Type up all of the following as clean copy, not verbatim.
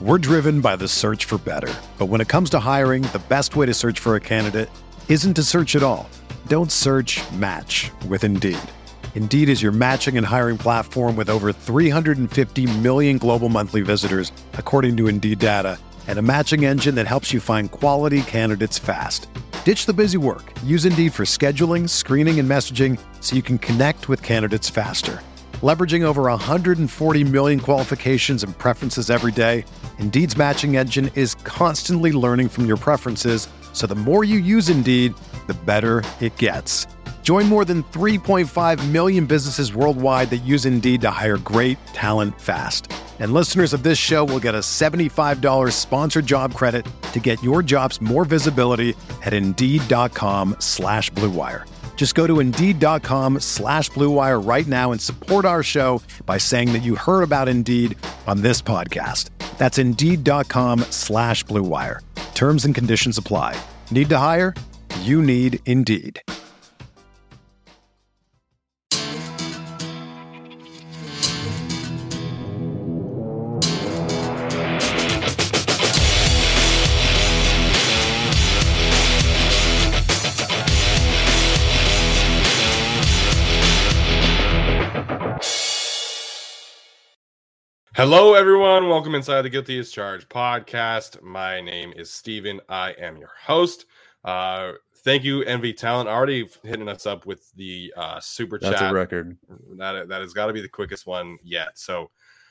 We're driven by the search for better. But when it comes to hiring, the best way to search for a candidate isn't to search at all. Don't search, match with Indeed. Indeed is your matching and hiring platform with over 350 million global monthly visitors, according to Indeed data, and a matching engine that helps you find quality candidates fast. Ditch the busy work. Use Indeed for scheduling, screening, and messaging so you can connect with candidates faster. Leveraging over 140 million qualifications and preferences every day, Indeed's matching engine is constantly learning from your preferences, so the more you use Indeed, the better it gets. Join more than 3.5 million businesses worldwide that use Indeed to hire great talent fast. And listeners of this show will get a $75 sponsored job credit to get your jobs more visibility at Indeed.com/Blue Wire. Just go to Indeed.com/Blue Wire right now and support our show by saying that you heard about Indeed on this podcast. That's Indeed.com/Blue Wire. Terms and conditions apply. Need to hire? You need Indeed. Hello, everyone. Welcome inside the Guilty as Charged podcast. My name is Steven. I am your host. Thank you, NV Talent, already hitting us up with the super chat. That's a record. That has got to be the quickest one yet. So,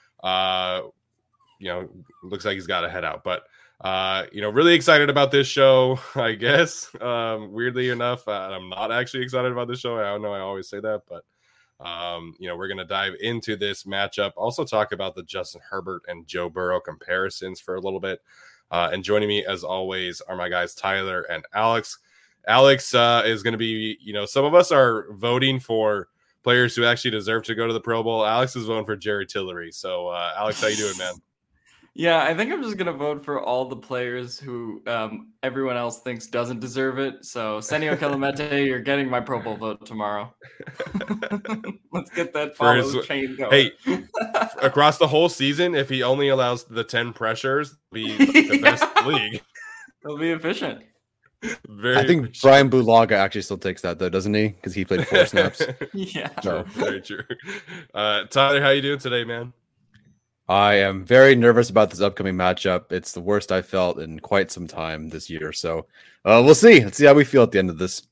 looks like he's got to head out. But, really excited about this show, I guess. Weirdly enough, I'm not actually excited about this show. I don't know. I always say that, but we're going to dive into this matchup. Also talk about the Justin Herbert and Joe Burrow comparisons for a little bit. And joining me, as always, are my guys Tyler and Alex. Alex is going to be, some of us are voting for players who actually deserve to go to the Pro Bowl. Alex is voting for Jerry Tillery. So, Alex, how you doing, man? Yeah, I think I'm just going to vote for all the players who everyone else thinks doesn't deserve it. So, Senio Kelemete, you're getting my Pro Bowl vote tomorrow. Let's get that follow chain going. Hey, across the whole season, if he only allows the 10 pressures, be the best league. It'll be efficient. I think Brian Bulaga actually still takes that, though, doesn't he? Because he played 4 snaps. Yeah. True. Very true. Tyler, how you doing today, man? I am very nervous about this upcoming matchup. It's the worst I've felt in quite some time this year. So we'll see. Let's see how we feel at the end of this.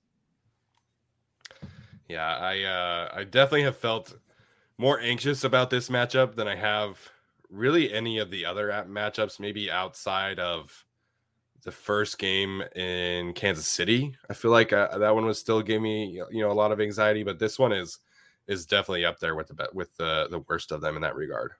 Yeah, I definitely have felt more anxious about this matchup than I have really any of the other matchups, maybe outside of the first game in Kansas City. I feel like that one was still giving me a lot of anxiety, but this one is definitely up there with the worst of them in that regard.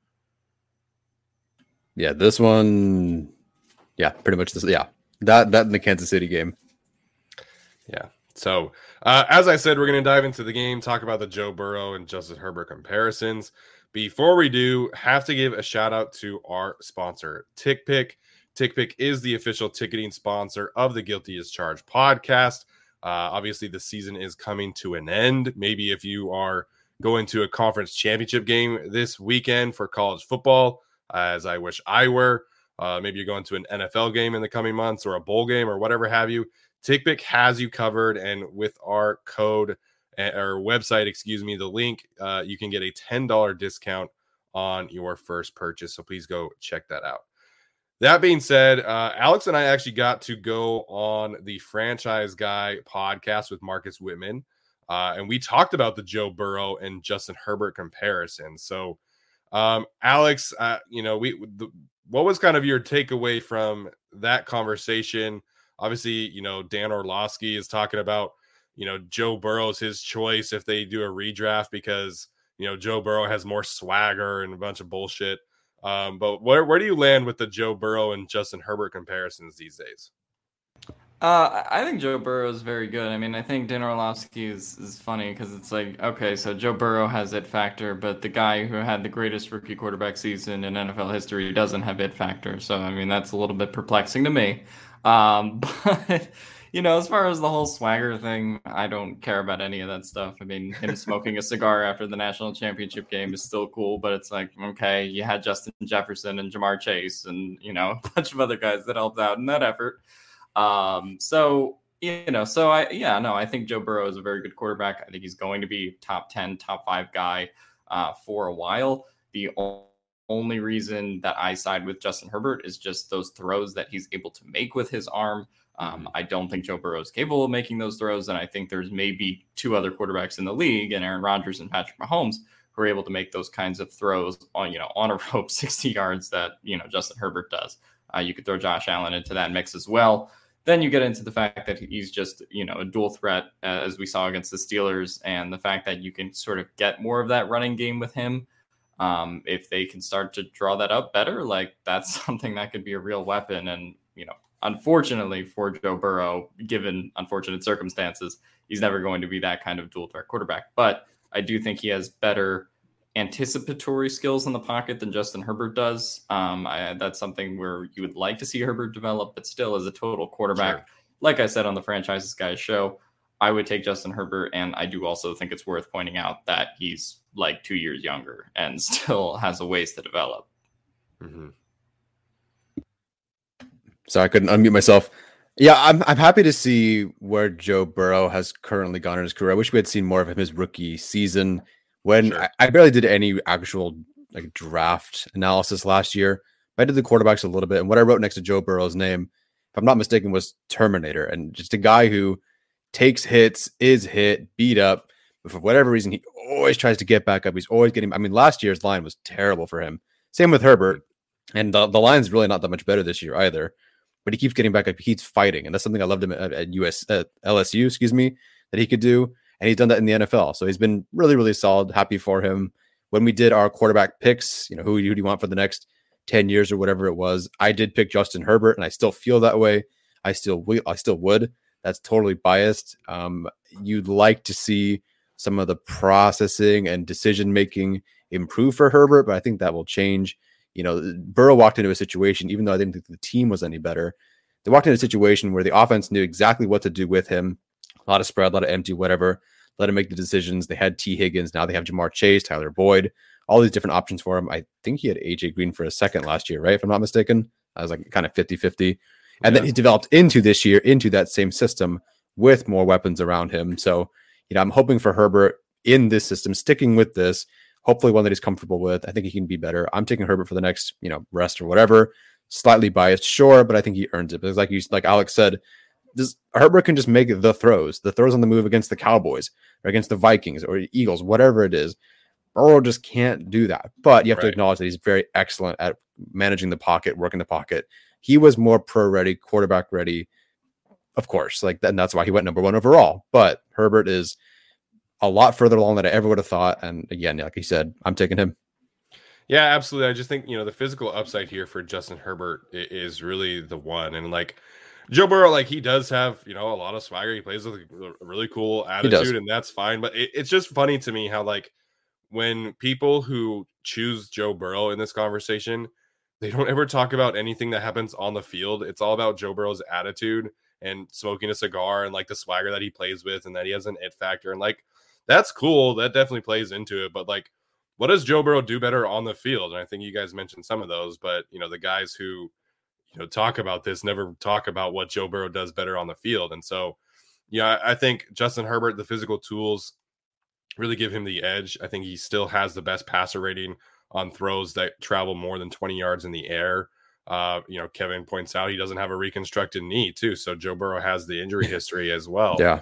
Yeah, this one, pretty much this. Yeah, that in the Kansas City game. Yeah. So, as I said, we're going to dive into the game, talk about the Joe Burrow and Justin Herbert comparisons. Before we do, have to give a shout out to our sponsor, TickPick. TickPick is the official ticketing sponsor of the Guilty as Charged podcast. Obviously, the season is coming to an end. Maybe if you are going to a conference championship game this weekend for college football, as I wish I were. Maybe you're going to an NFL game in the coming months or a bowl game or whatever have you. TickPick has you covered, and with our code or website, the link, you can get a $10 discount on your first purchase. So please go check that out. That being said, Alex and I actually got to go on the Franchise Guy podcast with Marcus Whitman, and we talked about the Joe Burrow and Justin Herbert comparison. So, Alex, what was kind of your takeaway from that conversation? Obviously, Dan Orlovsky is talking about, Joe Burrow's his choice if they do a redraft because, Joe Burrow has more swagger and a bunch of bullshit. But where do you land with the Joe Burrow and Justin Herbert comparisons these days? I think Joe Burrow is very good. I mean, I think Dan Orlovsky is funny because it's like, okay, so Joe Burrow has it factor, but the guy who had the greatest rookie quarterback season in NFL history doesn't have it factor. So, I mean, that's a little bit perplexing to me. But, as far as the whole swagger thing, I don't care about any of that stuff. I mean, him smoking a cigar after the national championship game is still cool, but it's like, okay, you had Justin Jefferson and Jamar Chase and, a bunch of other guys that helped out in that effort. I think Joe Burrow is a very good quarterback. I think he's going to be top 10, top 5 guy for a while. The only reason that I side with Justin Herbert is just those throws that he's able to make with his arm. I don't think Joe Burrow is capable of making those throws, and I think there's maybe 2 other quarterbacks in the league, and Aaron Rodgers and Patrick Mahomes, who are able to make those kinds of throws on a rope 60 yards that Justin Herbert does. You could throw Josh Allen into that mix as well. Then you get into the fact that he's just a dual threat, as we saw against the Steelers, and the fact that you can sort of get more of that running game with him. If they can start to draw that up better, like that's something that could be a real weapon. And unfortunately for Joe Burrow, given unfortunate circumstances, he's never going to be that kind of dual threat quarterback. But I do think he has better anticipatory skills in the pocket than Justin Herbert does. That's something where you would like to see Herbert develop, but still as a total quarterback, sure. Like I said on the Franchises Guys show, I would take Justin Herbert. And I do also think it's worth pointing out that he's like 2 years younger and still has a ways to develop. Mm-hmm. So I couldn't unmute myself. Yeah, I'm happy to see where Joe Burrow has currently gone in his career. I wish we had seen more of him his rookie season when sure. I barely did any actual draft analysis last year. I did the quarterbacks a little bit, and what I wrote next to Joe Burrow's name, if I'm not mistaken, was Terminator, and just a guy who takes hits, is hit, beat up, but for whatever reason, he always tries to get back up. He's always getting. I mean, last year's line was terrible for him. Same with Herbert, and the line's really not that much better this year either. But he keeps getting back up. He keeps fighting. And that's something I loved him at LSU, that he could do. And he's done that in the NFL. So he's been really, really solid. Happy for him. When we did our quarterback picks, who do you want for the next 10 years or whatever it was, I did pick Justin Herbert, and I still feel that way. I still would. That's totally biased. You'd like to see some of the processing and decision-making improve for Herbert, but I think that will change. Burrow walked into a situation, even though I didn't think the team was any better, they walked into a situation where the offense knew exactly what to do with him. A lot of spread, a lot of empty, whatever. Let him make the decisions. They had T. Higgins. Now they have Jamar Chase, Tyler Boyd, all these different options for him. I think he had AJ Green for a second last year, right? If I'm not mistaken. I was like kind of 50-50. And then he developed into this year, into that same system with more weapons around him. So, I'm hoping for Herbert in this system, sticking with this, hopefully one that he's comfortable with. I think he can be better. I'm taking Herbert for the next, rest or whatever. Slightly biased, sure, but I think he earns it. Because like Alex said, Herbert can just make the throws on the move against the Cowboys or against the Vikings or Eagles, whatever it is. Burrow just can't do that. But you have to acknowledge that he's very excellent at managing the pocket, working the pocket. He was more pro ready, quarterback ready, of course. And that's why he went number 1 overall. But Herbert is a lot further along than I ever would have thought. And again, like he said, I'm taking him. Yeah, absolutely. I just think, the physical upside here for Justin Herbert is really the one. And Joe Burrow, he does have, a lot of swagger. He plays with a really cool attitude, and that's fine. But it's just funny to me how, when people who choose Joe Burrow in this conversation, they don't ever talk about anything that happens on the field. It's all about Joe Burrow's attitude and smoking a cigar and the swagger that he plays with and that he has an it factor. And that's cool. That definitely plays into it. But what does Joe Burrow do better on the field? And I think you guys mentioned some of those, but the guys who, talk about this never talk about what Joe Burrow does better on the field. And so, I think Justin Herbert, the physical tools really give him the edge. I think he still has the best passer rating on throws that travel more than 20 yards in the air. Kevin points out he doesn't have a reconstructed knee too. So Joe Burrow has the injury history as well. Yeah.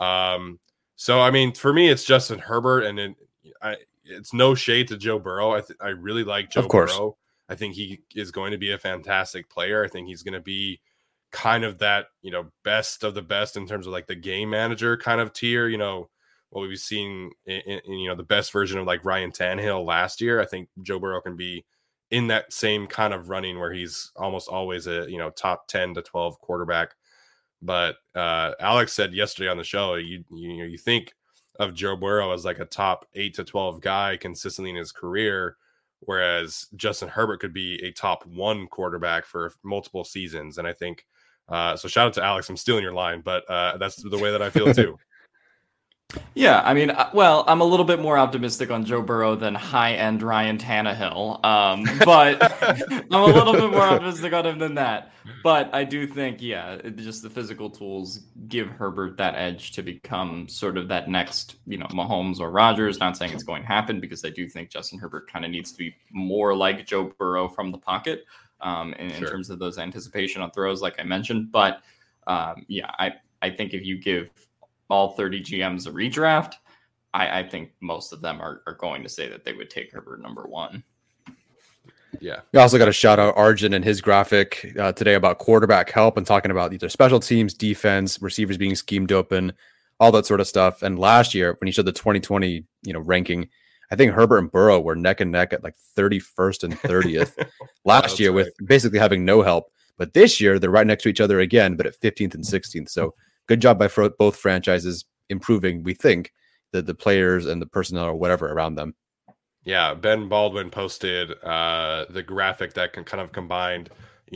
So, I mean, for me, it's Justin Herbert, and it's no shade to Joe Burrow. I really like Joe Burrow. I think he is going to be a fantastic player. I think he's going to be kind of that, best of the best in terms of the game manager kind of tier, what we've seen in the best version of Ryan Tannehill last year. I think Joe Burrow can be in that same kind of running where he's almost always a, top 10 to 12 quarterback. But Alex said yesterday on the show, you think of Joe Burrow as a top 8 to 12 guy consistently in his career, whereas Justin Herbert could be a top 1 quarterback for multiple seasons. And I think So shout out to Alex. I'm stealing your line, but that's the way that I feel too. Yeah, I mean, well, I'm a little bit more optimistic on Joe Burrow than high-end Ryan Tannehill, but I'm a little bit more optimistic on him than that. But I do think, just the physical tools give Herbert that edge to become sort of that next, Mahomes or Rodgers. Not saying it's going to happen, because I do think Justin Herbert kind of needs to be more like Joe Burrow from the pocket in terms of those anticipation on throws, like I mentioned. But I think if you give all 30 GMs a redraft, I think most of them are going to say that they would take Herbert number 1. Yeah. We also got to shout out Arjun and his graphic today about quarterback help and talking about either special teams, defense, receivers being schemed open, all that sort of stuff. And last year, when he showed the 2020, ranking, I think Herbert and Burrow were neck and neck at like 31st and 30th last year, with basically having no help. But this year, they're right next to each other again, but at 15th and 16th. So good job by both franchises improving, we think, the players and the personnel or whatever around them. Yeah, Ben Baldwin posted the graphic that can kind of combined,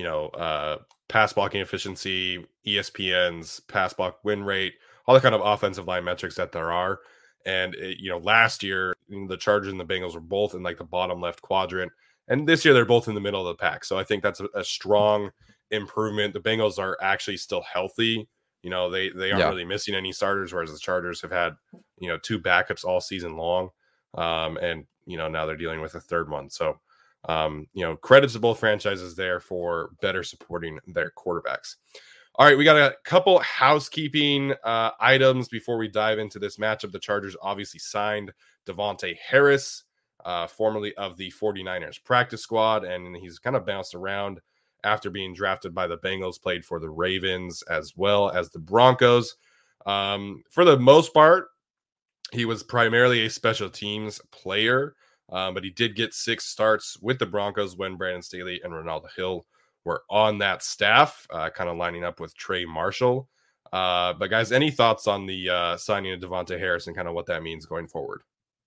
pass blocking efficiency, ESPN's pass block win rate, all the kind of offensive line metrics that there are. And, last year, the Chargers and the Bengals were both in like the bottom left quadrant. And this year, they're both in the middle of the pack. So I think that's a strong improvement. The Bengals are actually still healthy. They aren't really missing any starters, whereas the Chargers have had, 2 backups all season long. And now they're dealing with a third one. So, credits to both franchises there for better supporting their quarterbacks. All right, we got a couple housekeeping items before we dive into this matchup. The Chargers obviously signed Davante Harris, formerly of the 49ers practice squad, and he's kind of bounced around after being drafted by the Bengals, played for the Ravens as well as the Broncos. For the most part, he was primarily a special teams player, but he did get 6 starts with the Broncos when Brandon Staley and Ronaldo Hill were on that staff, kind of lining up with Trey Marshall. But guys, any thoughts on the signing of Davante Harris and kind of what that means going forward?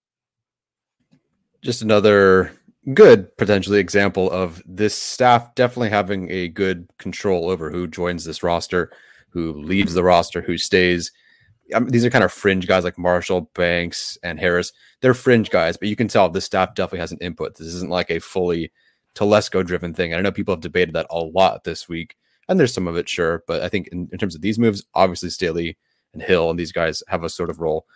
Just another good potentially example of this staff definitely having a good control over who joins this roster, who leaves the roster, who stays. These are kind of fringe guys like Marshall, Banks, and Harris. They're fringe guys, but you can tell this staff definitely has an input. This isn't like a fully Telesco-driven thing. And I know people have debated that a lot this week, and there's some of it, sure. But I think in terms of these moves, obviously Staley and Hill and these guys have a sort of role.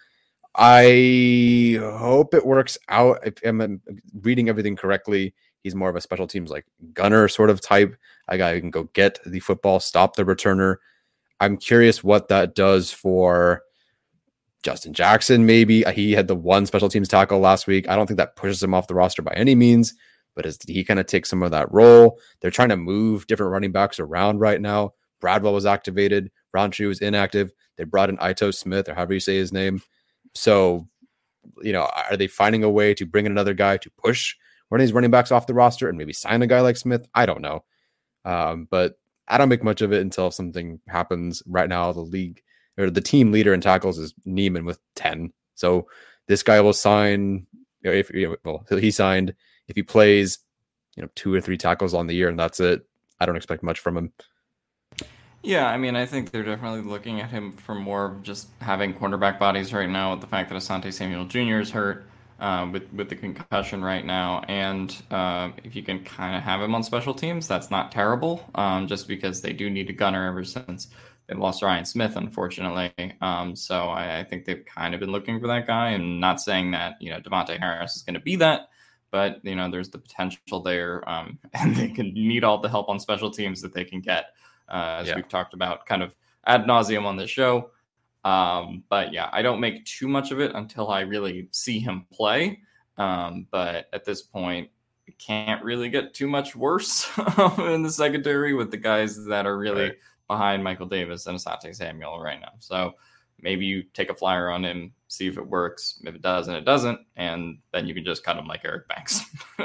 I hope it works out. If I'm reading everything correctly, he's more of a special teams like gunner sort of type, a guy who can go get the football, stop the returner. I'm curious what that does for Justin Jackson. Maybe he had the 1 special teams tackle last week. I don't think that pushes him off the roster by any means, but did he kind of take some of that role? They're trying to move different running backs around right now. Bradwell was activated. Roundtree was inactive. They brought in Ito Smith, or however you say his name. So, are they finding a way to bring in another guy to push one of these running backs off the roster and maybe sign a guy like Smith? I don't know. But I don't make much of it until something happens. Right now, the league or the team leader in tackles is Neiman with 10. So this guy will sign, he signed if he plays, 2 or 3 tackles on the year, and that's it. I don't expect much from him. Yeah, I mean, I think they're definitely looking at him for more of just having cornerback bodies right now, with the fact that Asante Samuel Jr. is hurt with the concussion right now. And if you can kind of have him on special teams, that's not terrible, just because they do need a gunner ever since they lost Ryan Smith, unfortunately. So I think they've kind of been looking for that guy, and not saying that, Davante Harris is going to be that. But, there's the potential there, and they can need all the help on special teams that they can get. As we've talked about kind of ad nauseum on this show. But yeah, I don't make too much of it until I really see him play. But at this point, it can't really get too much worse in the secondary with the guys that are really behind Michael Davis and Asante Samuel right now. So maybe you take a flyer on him, see if it works. If it does and it doesn't, and then you can just cut him like Eric Banks.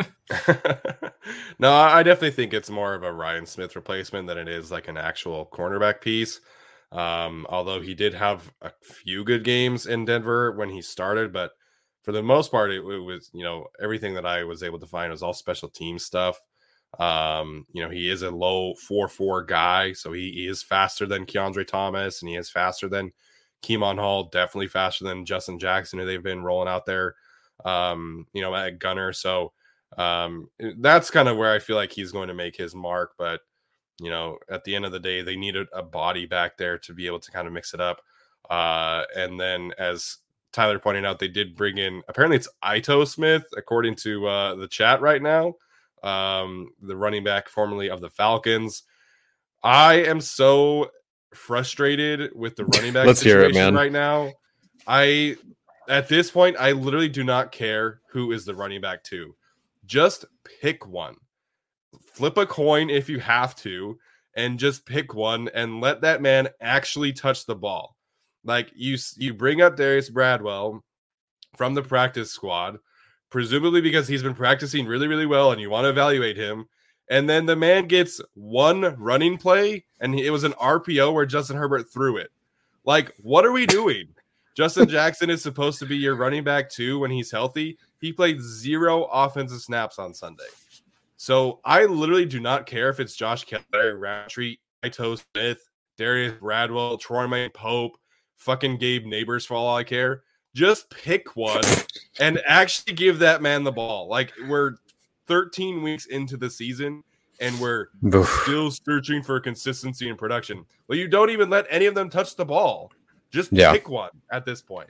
No, I definitely think it's more of a Ryan Smith replacement than it is like an actual cornerback piece. Although he did have a few good games in Denver when he started, but for the most part, it was, everything that I was able to find was all special team stuff. He is a low 4.4 guy, so he is faster than Keandre Thomas, and he is faster than Keemon Hall, definitely faster than Justin Jackson, who they've been rolling out there, at gunner. So that's kind of where I feel like he's going to make his mark. But, at the end of the day, they needed a body back there to be able to kind of mix it up. And then, as Tyler pointed out, they did bring in, apparently it's Ito Smith, according to the chat right now, the running back formerly of the Falcons. I am so frustrated with the running back situation right now. At this point, I literally do not care who is the running back to. Just pick one. Flip a coin if you have to, and just pick one and let that man actually touch the ball. Like, you bring up Darius Bradwell from the practice squad, presumably because he's been practicing really, really well and you want to evaluate him. And then the man gets one running play, and it was an RPO where Justin Herbert threw it. Like, what are we doing? Justin Jackson is supposed to be your running back too when he's healthy. He played 0 offensive snaps on Sunday. So I literally do not care if it's Josh Kelly, Roundtree, Ito Smith, Darius Bradwell, Troy Pope, fucking Gabe Neighbors, for all I care. Just pick one and actually give that man the ball. Like, we're 13 weeks into the season and we're still searching for consistency and production. Well, you don't even let any of them touch the ball. Just pick one at this point.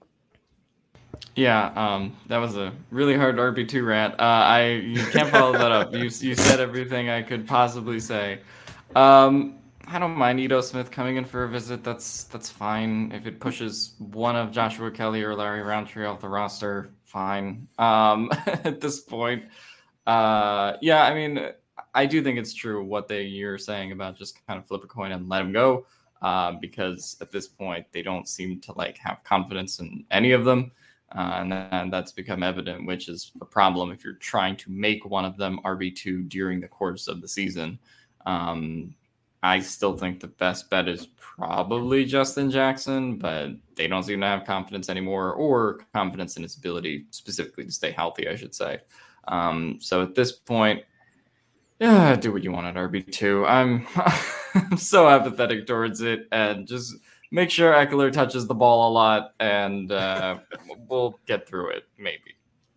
Yeah, that was a really hard RB2 rant. You can't follow that up. You said everything I could possibly say. I don't mind Ito Smith coming in for a visit. That's fine. If it pushes one of Joshua Kelly or Larry Roundtree off the roster, fine. At this point, I mean, I do think it's true what you're saying about just kind of flip a coin and let him go, because at this point they don't seem to have confidence in any of them. And that's become evident, which is a problem if you're trying to make one of them RB2 during the course of the season. I still think the best bet is probably Justin Jackson, but they don't seem to have confidence anymore, or confidence in his ability specifically to stay healthy, I should say. So at this point, do what you want at RB2. I'm so apathetic towards it, and just make sure Ekeler touches the ball a lot, and we'll get through it, maybe.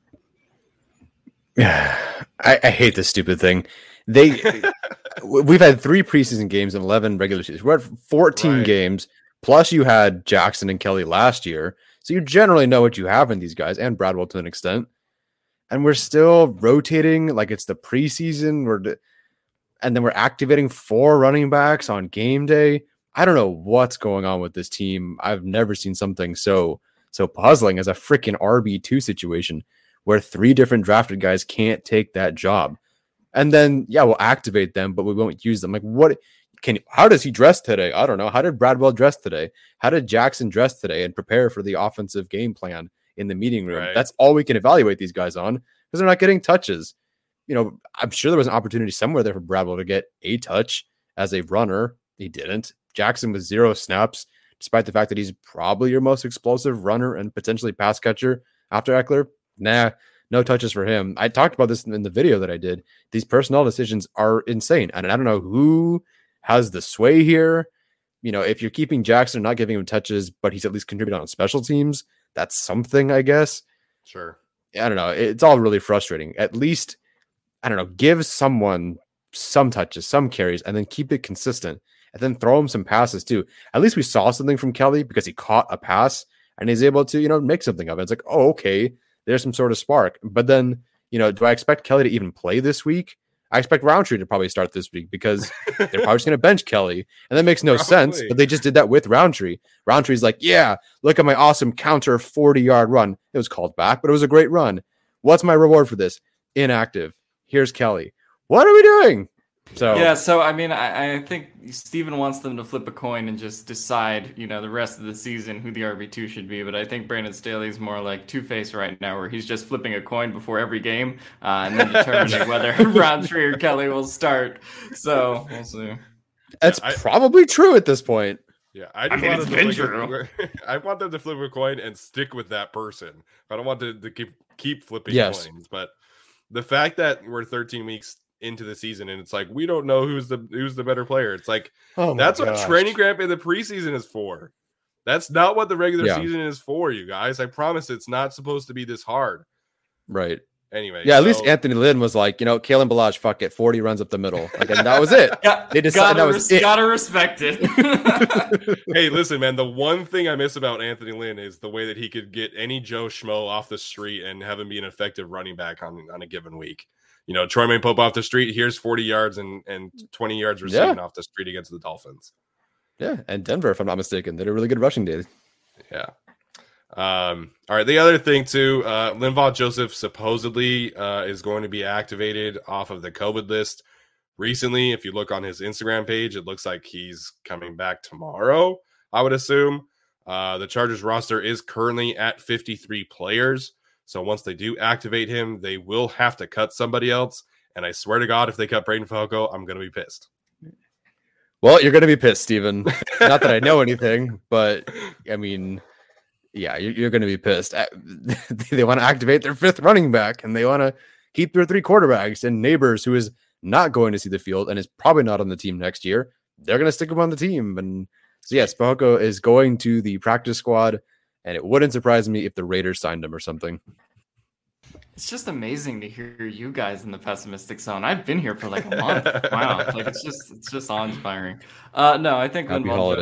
I hate this stupid thing. We've had 3 preseason games and 11 regular seasons. We're at 14 games, plus you had Jackson and Kelly last year. So you generally know what you have in these guys, and Bradwell to an extent. And we're still rotating like it's the preseason. And then we're activating 4 running backs on game day. I don't know what's going on with this team. I've never seen something so puzzling as a freaking RB2 situation where 3 different drafted guys can't take that job. And then, we'll activate them, but we won't use them. Like, how does he dress today? I don't know. How did Bradwell dress today? How did Jackson dress today and prepare for the offensive game plan in the meeting room? Right. That's all we can evaluate these guys on, because they're not getting touches. I'm sure there was an opportunity somewhere there for Bradwell to get a touch as a runner. He didn't. Jackson with 0 snaps, despite the fact that he's probably your most explosive runner and potentially pass catcher after Ekeler. No touches for him. I talked about this in the video that I did. These personnel decisions are insane. And I don't know who has the sway here. If you're keeping Jackson and not giving him touches, but he's at least contributing on special teams, that's something, I guess. Sure. I don't know. It's all really frustrating. At least, I don't know, give someone some touches, some carries, and then keep it consistent. And then throw him some passes too. At least we saw something from Kelly because he caught a pass and he's able to, make something of it. It's like, oh, okay, there's some sort of spark. But then, do I expect Kelly to even play this week? I expect Roundtree to probably start this week because they're probably just going to bench Kelly. And that makes no sense, but they just did that with Roundtree. Roundtree's like, yeah, look at my awesome counter 40-yard run. It was called back, but it was a great run. What's my reward for this? Inactive. Here's Kelly. What are we doing? So I mean, I think Steven wants them to flip a coin and just decide, the rest of the season who the RB2 should be. But I think Brandon Staley's more like Two-Face right now, where he's just flipping a coin before every game and then determining whether Roundtree or Kelly will start. So we'll see. That's probably true at this point. Yeah, I want them to flip a coin and stick with that person. I don't want to keep flipping coins. But the fact that we're 13 weeks into the season, and it's like we don't know who's the better player. It's like that's gosh. what training camp in the preseason is for. That's not what the regular season is for, you guys. I promise it's not supposed to be this hard. Right. Anyway. Yeah, at least Anthony Lynn was like, Kalen Balazs, fuck it, 40 runs up the middle. Like, and that was it. They decided that was it. Gotta respect it. Hey, listen, man, the one thing I miss about Anthony Lynn is the way that he could get any Joe Schmo off the street and have him be an effective running back on a given week. Troy Maine Pope off the street, here's 40 yards and 20 yards receiving off the street against the Dolphins. Yeah, and Denver, if I'm not mistaken, did a really good rushing day. Yeah. All right. The other thing too, Linval Joseph supposedly is going to be activated off of the COVID list recently. If you look on his Instagram page, it looks like he's coming back tomorrow, I would assume. The Chargers roster is currently at 53 players. So once they do activate him, they will have to cut somebody else. And I swear to God, if they cut Braden Fehoko, I'm going to be pissed. Well, you're going to be pissed, Steven. Not that I know anything, but I mean, yeah, you're going to be pissed. They want to activate their fifth running back, and they want to keep their three quarterbacks. And Neighbors, who is not going to see the field and is probably not on the team next year, they're going to stick him on the team. And so, yes, Fehoko is going to the practice squad, and it wouldn't surprise me if the Raiders signed him or something. It's just amazing to hear you guys in the pessimistic zone. I've been here for like a month. Wow, like it's just awe-inspiring. No, I think Linval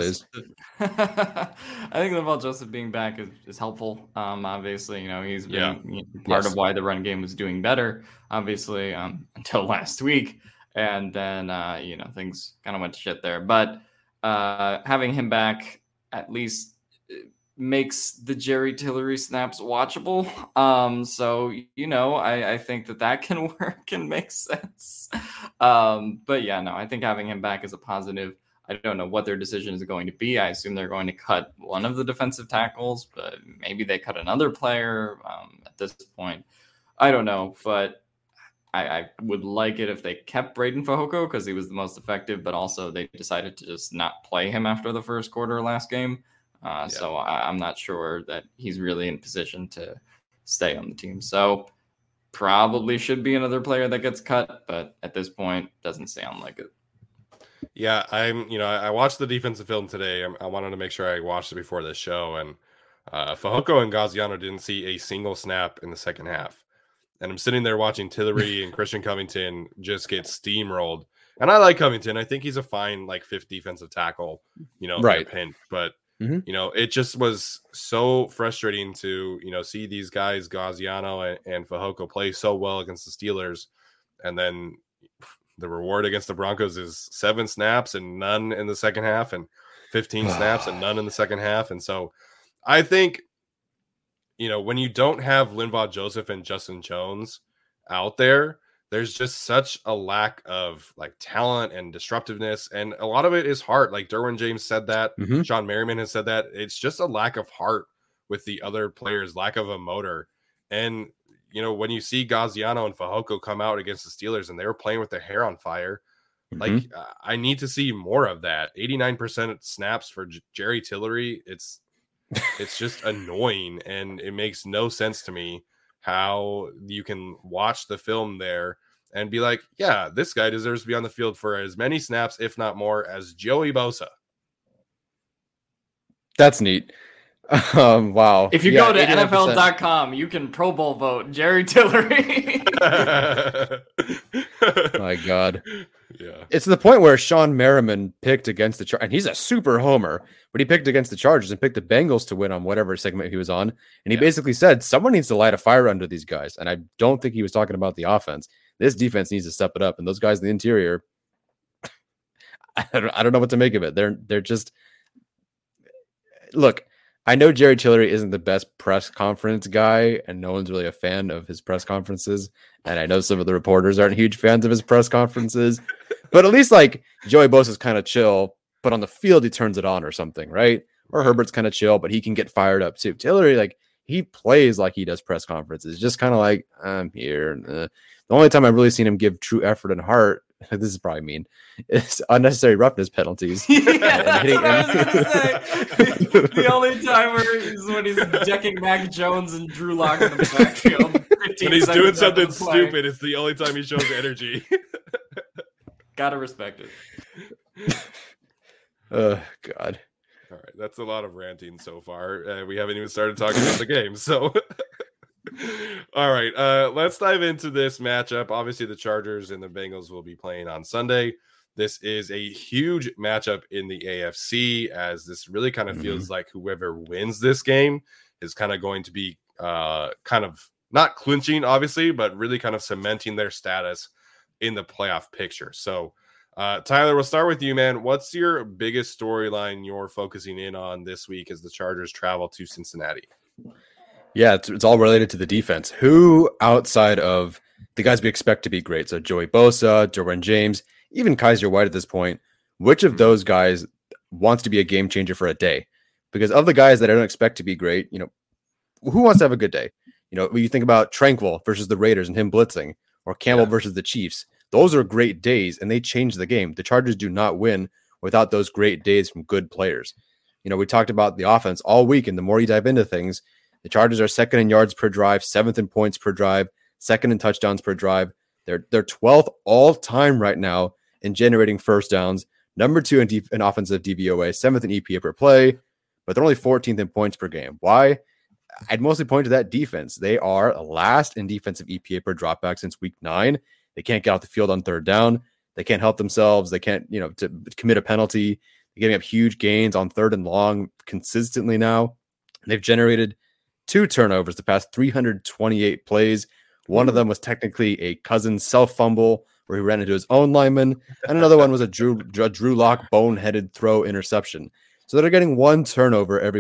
Joseph being back is helpful. Obviously, he's been part of why the run game was doing better. Obviously, until last week, and then things kind of went to shit there. But having him back at least makes the Jerry Tillery snaps watchable. So, I think that can work and make sense. But yeah, no, I think having him back is a positive. I don't know what their decision is going to be. I assume they're going to cut one of the defensive tackles, but maybe they cut another player at this point. I don't know, but I would like it if they kept Braden Fehoko because he was the most effective, but also they decided to just not play him after the first quarter last game. So I'm not sure that he's really in position to stay on the team. So probably should be another player that gets cut, but at this point, doesn't sound like it. Yeah, I watched the defensive film today. I wanted to make sure I watched it before this show, and Fehoko and Gaziano didn't see a single snap in the second half. And I'm sitting there watching Tillery and Christian Covington just get steamrolled. And I like Covington. I think he's a fine, fifth defensive tackle, right. Pinch, but it just was so frustrating to, see these guys, Gaziano and Fehoko, play so well against the Steelers. And then the reward against the Broncos is 7 snaps and none in the second half, and 15 snaps and none in the second half. And so I think, when you don't have Linval Joseph and Justin Jones out there, there's just such a lack of talent and disruptiveness. And a lot of it is heart. Like Derwin James said that, Sean Merriman has said that. It's just a lack of heart with the other players, lack of a motor. And, when you see Gaziano and Fehoko come out against the Steelers and they were playing with their hair on fire, I need to see more of that. 89% snaps for Jerry Tillery. It's just annoying. And it makes no sense to me how you can watch the film there and be like, yeah, this guy deserves to be on the field for as many snaps, if not more, as Joey Bosa. That's neat. Wow. If you go to 89%. NFL.com, you can Pro Bowl vote Jerry Tillery. My God. Yeah. It's to the point where Sean Merriman picked against the Chargers, and he's a super homer, but he picked against the Chargers and picked the Bengals to win on whatever segment he was on. And he basically said, someone needs to light a fire under these guys. And I don't think he was talking about the offense. This defense needs to step it up. And those guys in the interior, I don't know what to make of it. They're just, look, I know Jerry Tillery isn't the best press conference guy, and no one's really a fan of his press conferences. And I know some of the reporters aren't huge fans of his press conferences, but at least Joey Bosa's kind of chill, but on the field, he turns it on or something, right? Or Herbert's kind of chill, but he can get fired up too. Tillery, he plays like he does press conferences, just kind of I'm here. The only time I've really seen him give true effort and heart, this is probably mean, is unnecessary roughness penalties. Yeah, that's what I was going to say. The only time is when he's decking Mac Jones and Drew Lock in the backfield. When he's doing something stupid, it's the only time he shows energy. Gotta respect it. God. All right, that's a lot of ranting so far. We haven't even started talking about the game, so all right, let's dive into this matchup. Obviously, the Chargers and the Bengals will be playing on Sunday. This is a huge matchup in the AFC, as this really kind of feels like whoever wins this game is kind of going to be kind of not clinching, obviously, but really kind of cementing their status in the playoff picture. So, Tyler, we'll start with you, man. What's your biggest storyline you're focusing in on this week as the Chargers travel to Cincinnati? Yeah, it's all related to the defense. Who outside of the guys we expect to be great, so Joey Bosa, Derwin James, even Kaiser White at this point, which of those guys wants to be a game changer for a day? Because of the guys that I don't expect to be great, who wants to have a good day? When you think about Tranquil versus the Raiders and him blitzing, or Campbell versus the Chiefs, those are great days and they change the game. The Chargers do not win without those great days from good players. We talked about the offense all week, and the more you dive into things, the Chargers are second in yards per drive, seventh in points per drive, second in touchdowns per drive. They're 12th all time right now in generating first downs, number 2 in offensive DVOA, 7th in EPA per play, but they're only 14th in points per game. Why? I'd mostly point to that defense. They are last in defensive EPA per dropback since week 9. They can't get off the field on third down. They can't help themselves. They can't, to commit a penalty. They're giving up huge gains on third and long consistently now. They've generated 2 turnovers the past 328 plays. One of them was technically a Cousins self-fumble where he ran into his own lineman, and another one was a Drew Lock boneheaded throw interception. So they're getting 1 turnover every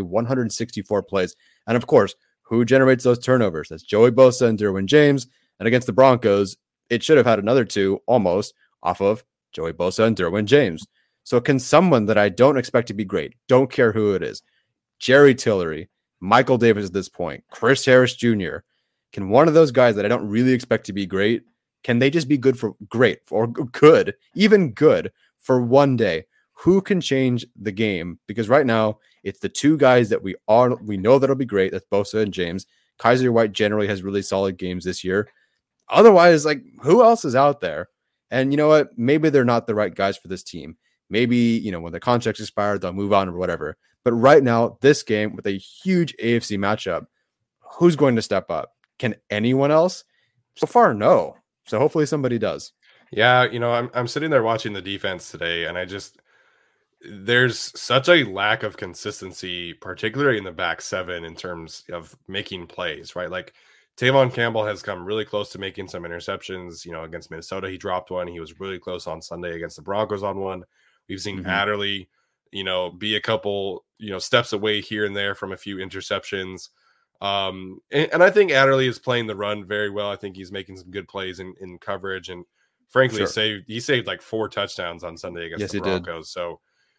164 plays. And of course, who generates those turnovers? That's Joey Bosa and Derwin James. And against the Broncos, it should have had another 2 almost off of Joey Bosa and Derwin James. So can someone that I don't expect to be great, don't care who it is, Jerry Tillery, Michael Davis at this point, Chris Harris Jr., can one of those guys that I don't really expect to be great, can they just be good for even good for one day? Who can change the game? Because right now it's the 2 guys that we know that'll be great. That's Bosa and James. Kaiser White generally has really solid games this year. Otherwise, who else is out there? And you know what? Maybe they're not the right guys for this team. Maybe, when the contracts expire, they'll move on or whatever. But right now, this game with a huge AFC matchup, who's going to step up? Can anyone else? So far, no. So hopefully somebody does. Yeah, I'm sitting there watching the defense today, and there's such a lack of consistency, particularly in the back 7 in terms of making plays, right? Like Tavon Campbell has come really close to making some interceptions. Against Minnesota, he dropped one. He was really close on Sunday against the Broncos on one. We've seen Adderley, be a couple, steps away here and there from a few interceptions. And I think Adderley is playing the run very well. I think he's making some good plays in coverage, and frankly, he saved like 4 touchdowns on Sunday against the Broncos. So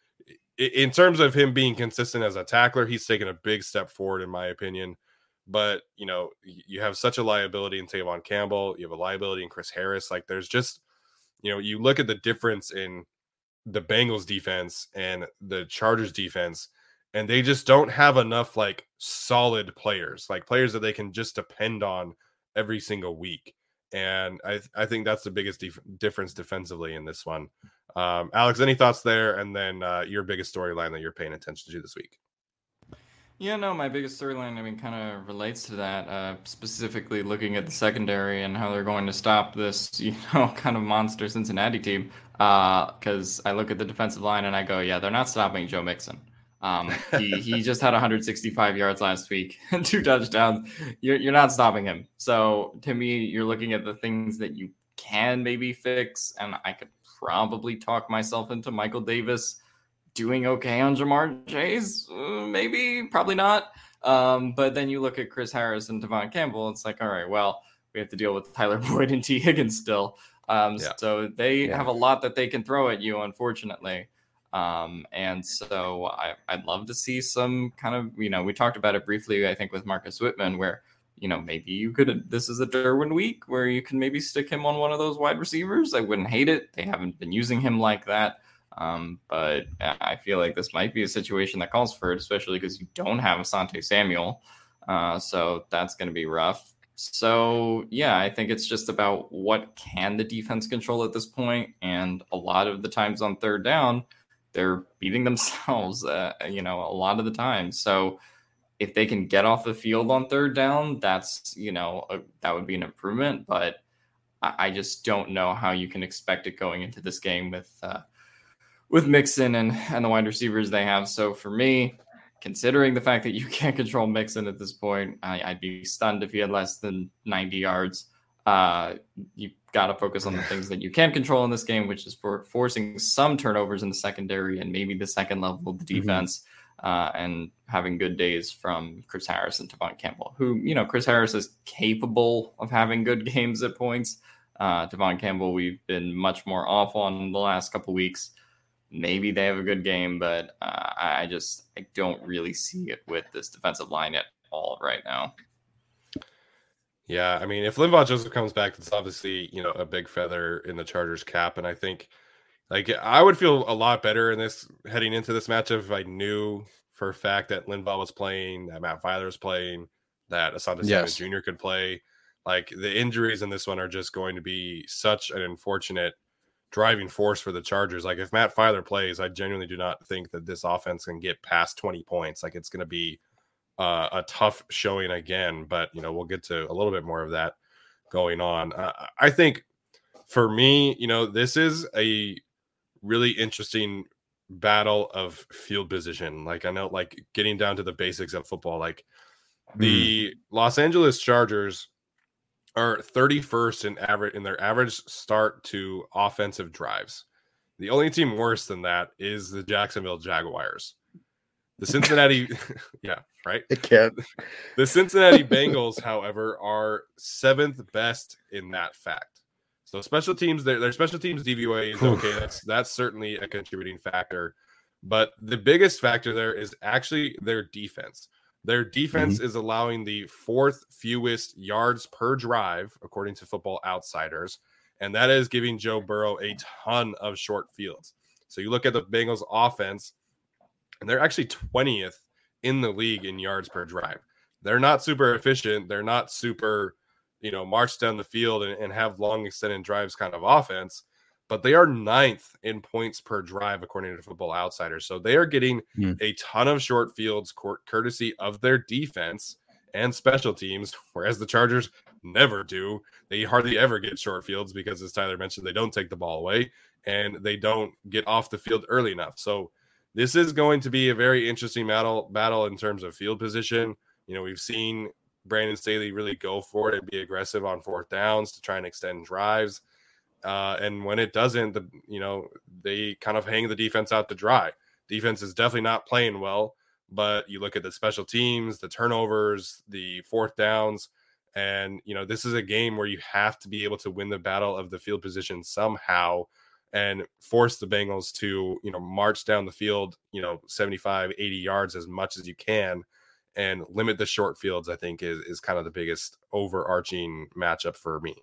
in terms of him being consistent as a tackler, he's taken a big step forward, in my opinion. But, you have such a liability in Tavon Campbell. You have a liability in Chris Harris. Like, there's just, you look at the difference in the Bengals defense and the Chargers defense, and they just don't have enough solid players, players that they can just depend on every single week. And I think that's the biggest difference defensively in this one. Alex, any thoughts there? And then your biggest storyline that you're paying attention to this week? Yeah, no, my biggest storyline, kind of relates to that, specifically looking at the secondary and how they're going to stop this, kind of monster Cincinnati team. Because I look at the defensive line and I go, yeah, they're not stopping Joe Mixon. He just had 165 yards last week and 2 touchdowns. You're not stopping him. So to me, you're looking at the things that you can maybe fix, and I could probably talk myself into Michael Davis doing okay on Jamar Chase. Maybe, probably not. But then you look at Chris Harris and Tavon Campbell. It's like, all right, well, we have to deal with Tyler Boyd and T. Higgins still. So they have a lot that they can throw at you, unfortunately. And so I'd love to see some kind of, we talked about it briefly, I think, with Marcus Whitman, where, maybe this is a Derwin week where you can maybe stick him on one of those wide receivers. I wouldn't hate it. They haven't been using him like that. But I feel like this might be a situation that calls for it, especially because you don't have Asante Samuel. So that's going to be rough. So, yeah, I think it's just about what can the defense control at this point. And a lot of the times on third down, they're beating themselves, a lot of the time. So if they can get off the field on third down, that's, that would be an improvement. But I just don't know how you can expect it going into this game with Mixon and the wide receivers they have. So for me, considering the fact that you can't control Mixon at this point, I'd be stunned if he had less than 90 yards. You got to focus on the things that you can control in this game, which is for forcing some turnovers in the secondary and maybe the second level of the defense, and having good days from Chris Harris and Devon Campbell, who, Chris Harris is capable of having good games at points. Devon Campbell, we've been much more off on the last couple weeks. Maybe they have a good game, but I don't really see it with this defensive line at all right now. Yeah, I mean, if Linval Joseph comes back, that's obviously, a big feather in the Chargers cap. And I think, I would feel a lot better in this heading into this matchup if I knew for a fact that Linval was playing, that Matt Filer was playing, that Asante Samuel Jr. could play. The injuries in this one are just going to be such an unfortunate driving force for the Chargers. If Matt Filer plays, I genuinely do not think that this offense can get past 20 points. It's going to be a tough showing again, but we'll get to a little bit more of that going on. I think for me, this is a really interesting battle of field position. I know, getting down to the basics of football, the Los Angeles Chargers are 31st in their average start to offensive drives. The only team worse than that is the Jacksonville Jaguars. The Cincinnati, yeah, right? It can't. The Cincinnati Bengals, however, are 7th best in that fact. So special teams, their special teams DVOA is okay. That's certainly a contributing factor. But the biggest factor there is actually their defense. Their defense is allowing the 4th fewest yards per drive, according to Football Outsiders, and that is giving Joe Burrow a ton of short fields. So you look at the Bengals offense, and they're actually 20th in the league in yards per drive. They're not super efficient. They're not super, march down the field and have long extended drives kind of offense, but they are 9th in points per drive, according to Football Outsiders. So they are getting a ton of short fields courtesy of their defense and special teams, whereas the Chargers never do. They hardly ever get short fields because, as Tyler mentioned, they don't take the ball away and they don't get off the field early enough. So this is going to be a very interesting battle in terms of field position. We've seen Brandon Staley really go for it and be aggressive on 4th downs to try and extend drives. And when it doesn't, they kind of hang the defense out to dry. Defense is definitely not playing well, but you look at the special teams, the turnovers, the 4th downs, and, this is a game where you have to be able to win the battle of the field position somehow and force the Bengals to, march down the field, 75, 80 yards as much as you can and limit the short fields, I think is kind of the biggest overarching matchup for me.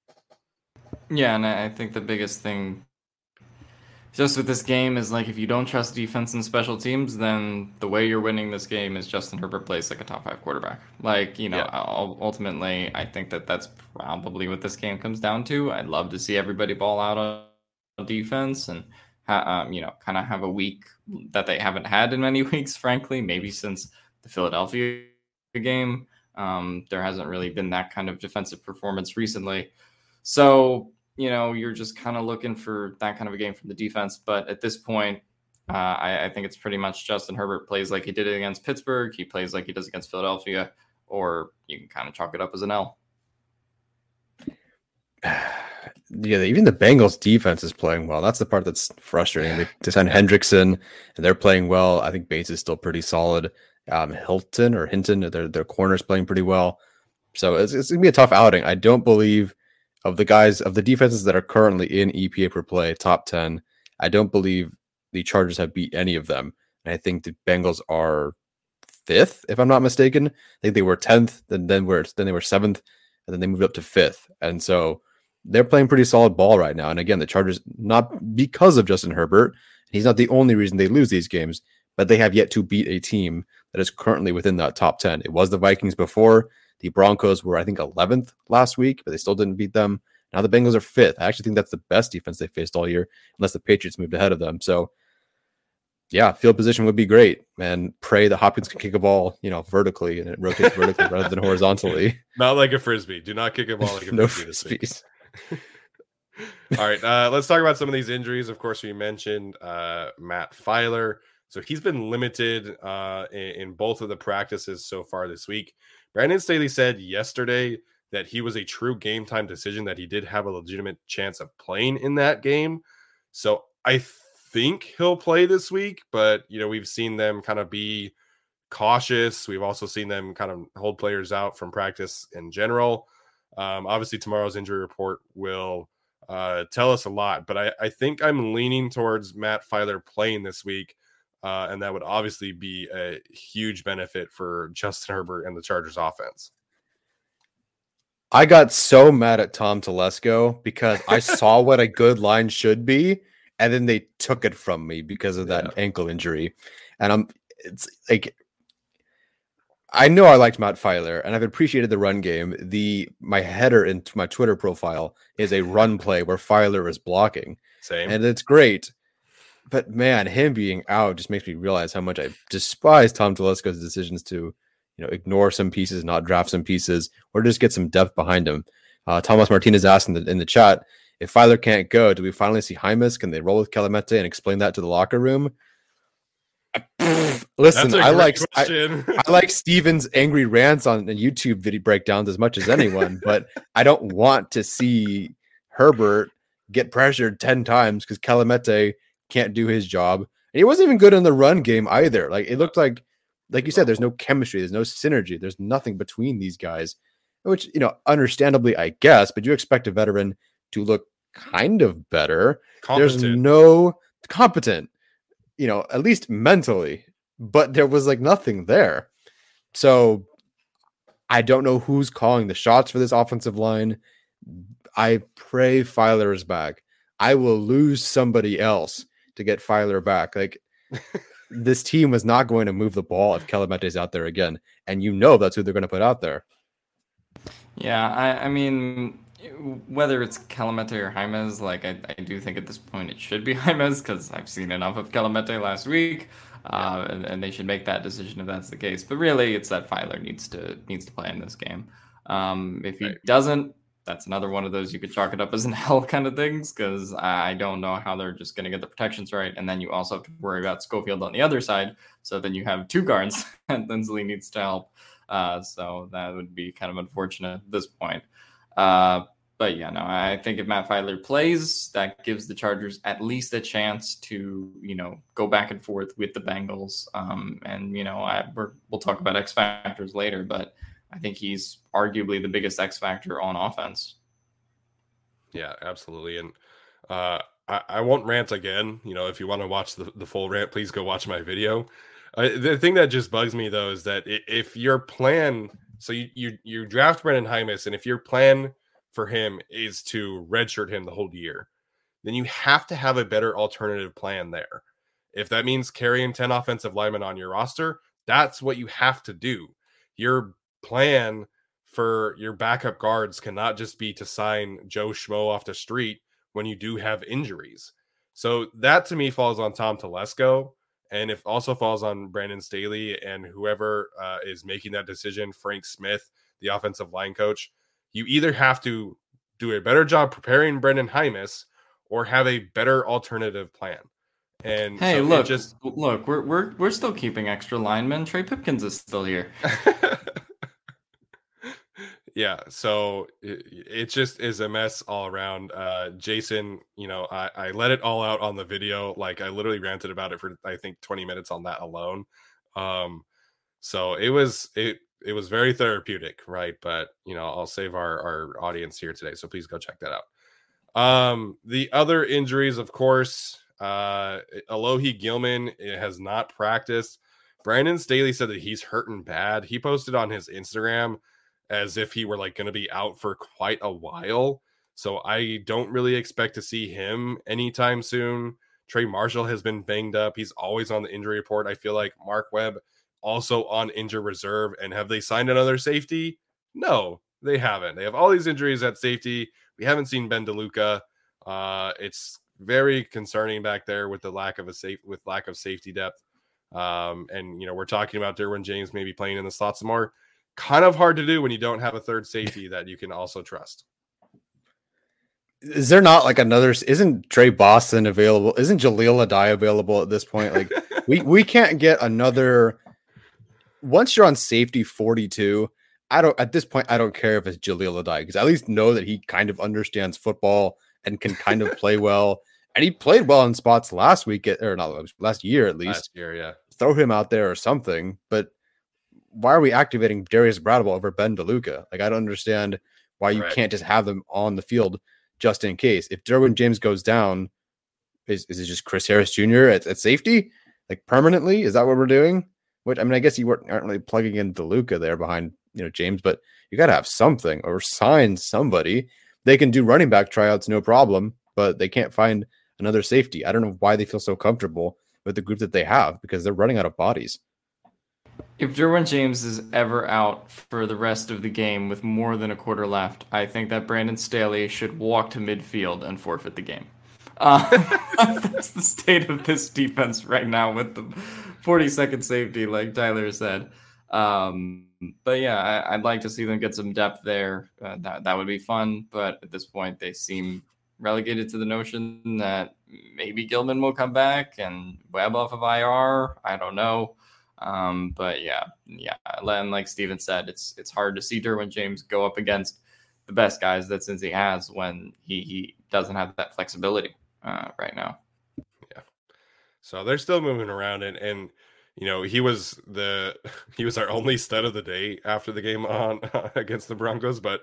Yeah, and I think the biggest thing just with this game is if you don't trust defense and special teams, then the way you're winning this game is Justin Herbert plays like a top 5 quarterback. Ultimately, I think that's probably what this game comes down to. I'd love to see everybody ball out on defense and kind of have a week that they haven't had in many weeks, frankly, maybe since the Philadelphia game. There hasn't really been that kind of defensive performance recently. So, you're just kind of looking for that kind of a game from the defense. But at this point, I think it's pretty much Justin Herbert plays like he did it against Pittsburgh. He plays like he does against Philadelphia, or you can kind of chalk it up as an L. Yeah, even the Bengals defense is playing well. That's the part that's frustrating. They signed Hendrickson, and they're playing well. I think Bates is still pretty solid. Hinton, their corner's playing pretty well. So it's going to be a tough outing. I don't believe of the defenses that are currently in EPA per play, top 10, I don't believe the Chargers have beat any of them. And I think the Bengals are 5th, if I'm not mistaken. I think they were 10th, then they were 7th, and then they moved up to 5th. And so they're playing pretty solid ball right now. And again, the Chargers, not because of Justin Herbert, he's not the only reason they lose these games, but they have yet to beat a team that is currently within that top 10. It was the Vikings before. The Broncos were, I think, 11th last week, but they still didn't beat them. Now the Bengals are 5th. I actually think that's the best defense they faced all year, unless the Patriots moved ahead of them. So, yeah, field position would be great, and pray that Hopkins can kick a ball, vertically, and it rotates vertically rather than horizontally. Not like a frisbee. Do not kick a ball like a No frisbee. frisbees. All right, let's talk about some of these injuries. Of course, we mentioned Matt Filer. So he's been limited in both of the practices so far this week. Brandon Staley said yesterday that he was a true game time decision, that he did have a legitimate chance of playing in that game. So I think he'll play this week, but we've seen them kind of be cautious. We've also seen them kind of hold players out from practice in general. Obviously, tomorrow's injury report will tell us a lot, but I think I'm leaning towards Matt Filer playing this week, and that would obviously be a huge benefit for Justin Herbert and the Chargers offense. I got so mad at Tom Telesco because I saw what a good line should be, and then they took it from me because of that ankle injury. And it's like, I know I liked Matt Filer, and I've appreciated the run game. My header into my Twitter profile is a run play where Filer is blocking. Same. And it's great. But man, him being out just makes me realize how much I despise Tom Telesco's decisions to ignore some pieces, not draft some pieces, or just get some depth behind him. Thomas Martinez asked in the chat, if Filer can't go, do we finally see Hymas? Can they roll with Kelemete and explain that to the locker room? Listen, I like Steven's angry rants on YouTube video breakdowns as much as anyone, but I don't want to see Herbert get pressured 10 times because Kelemete can't do his job. And he wasn't even good in the run game either. Like, it looked like you said, there's no chemistry, there's no synergy, there's nothing between these guys, which, understandably, I guess, but you expect a veteran to look kind of better. Competent. There's no competent, at least mentally, but there was nothing there. So I don't know who's calling the shots for this offensive line. I pray Filer is back. I will lose somebody else to get Filer back. This team was not going to move the ball if Kelemete's out there again. And that's who they're going to put out there. Yeah, I mean, whether it's Kelemete or Hymas, I do think at this point it should be Hymas because I've seen enough of Kelemete last week, and they should make that decision if that's the case. But really, it's that Filer needs to play in this game. If he doesn't, that's another one of those you could chalk it up as an L kind of things, because I don't know how they're just going to get the protections right. And then you also have to worry about Schofield on the other side. So then you have two guards and Lindsley needs to help. So that would be kind of unfortunate at this point. But yeah, no, I think if Matt Filer plays, that gives the Chargers at least a chance to, go back and forth with the Bengals. And we'll talk about X factors later, but I think he's arguably the biggest X factor on offense. Yeah, absolutely. And I won't rant again. If you want to watch the full rant, please go watch my video. The thing that just bugs me, though, is that if your plan, so you draft Brandon Hymas, and if your plan for him is to redshirt him the whole year, then you have to have a better alternative plan there. If that means carrying 10 offensive linemen on your roster, that's what you have to do. Your plan for your backup guards cannot just be to sign Joe Schmo off the street when you do have injuries. So that to me falls on Tom Telesco, and it also falls on Brandon Staley and whoever is making that decision, Frank Smith, the offensive line coach. You either have to do a better job preparing Brandon Hymas or have a better alternative plan. And hey, so look, we're still keeping extra linemen. Trey Pipkins is still here. Yeah, so it just is a mess all around. Jason, I let it all out on the video. I literally ranted about it for I think 20 minutes on that alone. So it was very therapeutic, right? But I'll save our audience here today, so please go check that out. The other injuries, of course, Alohi Gilman has not practiced. Brandon Staley said that he's hurting bad. He posted on his Instagram as if he were going to be out for quite a while. So I don't really expect to see him anytime soon. Trey Marshall has been banged up. He's always on the injury report. I feel like Mark Webb also on injured reserve. And have they signed another safety? No, they haven't. They have all these injuries at safety. We haven't seen Ben DeLuca. It's very concerning back there with the lack of safety depth. And we're talking about Derwin James maybe playing in the slot some more. Kind of hard to do when you don't have a third safety that you can also trust. Is there not like another? Isn't Trey Boston available? Isn't Jaleel Adai available at this point? Like we can't get another. Once you're on safety 42, at this point I don't care if it's Jaleel Adai, because I at least know that he kind of understands football and can kind of play well. And he played well in spots last week, or not last year at least. Last year, yeah. Throw him out there or something. But why are we activating Darius Bradwell over Ben DeLuca? Like, I don't understand why you can't just have them on the field just in case. If Derwin James goes down, is it just Chris Harris Jr. at safety? Like, permanently? Is that what we're doing? Which, I mean, I guess you aren't really plugging in DeLuca there behind James, but you got to have something or sign somebody. They can do running back tryouts, no problem, but they can't find another safety. I don't know why they feel so comfortable with the group that they have, because they're running out of bodies. If Derwin James is ever out for the rest of the game with more than a quarter left, I think that Brandon Staley should walk to midfield and forfeit the game. That's the state of this defense right now with the 40-second safety, like Tyler said. But yeah, I'd like to see them get some depth there. That would be fun. But at this point, they seem relegated to the notion that maybe Gilman will come back and Webb off of IR. I don't know. But yeah. And like Steven said, it's hard to see Derwin James go up against the best guys that Cincy has when he doesn't have that flexibility right now. Yeah. So they're still moving around, and he was our only stud of the day after the game on against the Broncos. But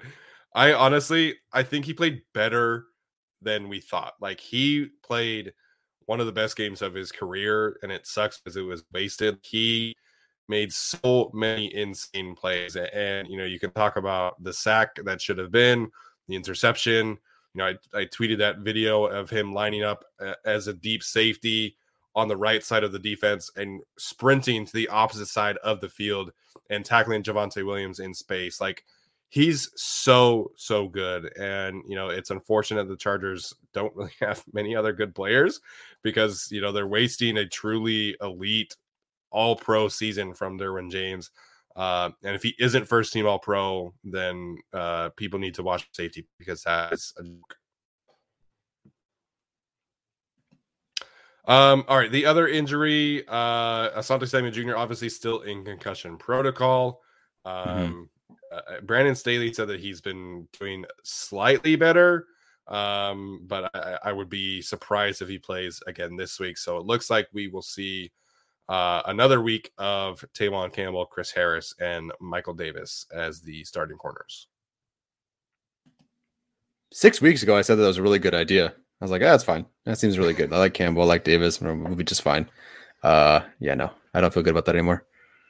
I think he played better than we thought. Like, he played one of the best games of his career, and it sucks because it was wasted. He made so many insane plays, and you can talk about the sack that should have been, the interception. I tweeted that video of him lining up as a deep safety on the right side of the defense and sprinting to the opposite side of the field and tackling Javonte Williams in space. Like, he's so good. And, it's unfortunate the Chargers don't really have many other good players, because, they're wasting a truly elite all-pro season from Derwin James. And if he isn't first team all-pro, then people need to watch safety, because that's a joke. All right, the other injury, Asante Samuel Jr. obviously still in concussion protocol. Brandon Staley said that he's been doing slightly better, but I would be surprised if he plays again this week. So it looks like we will see another week of Tavon Campbell, Chris Harris, and Michael Davis as the starting corners. 6 weeks ago, I said that was a really good idea. I was like, that's fine. That seems really good. I like Campbell, I like Davis. We'll be just fine. No, I don't feel good about that anymore.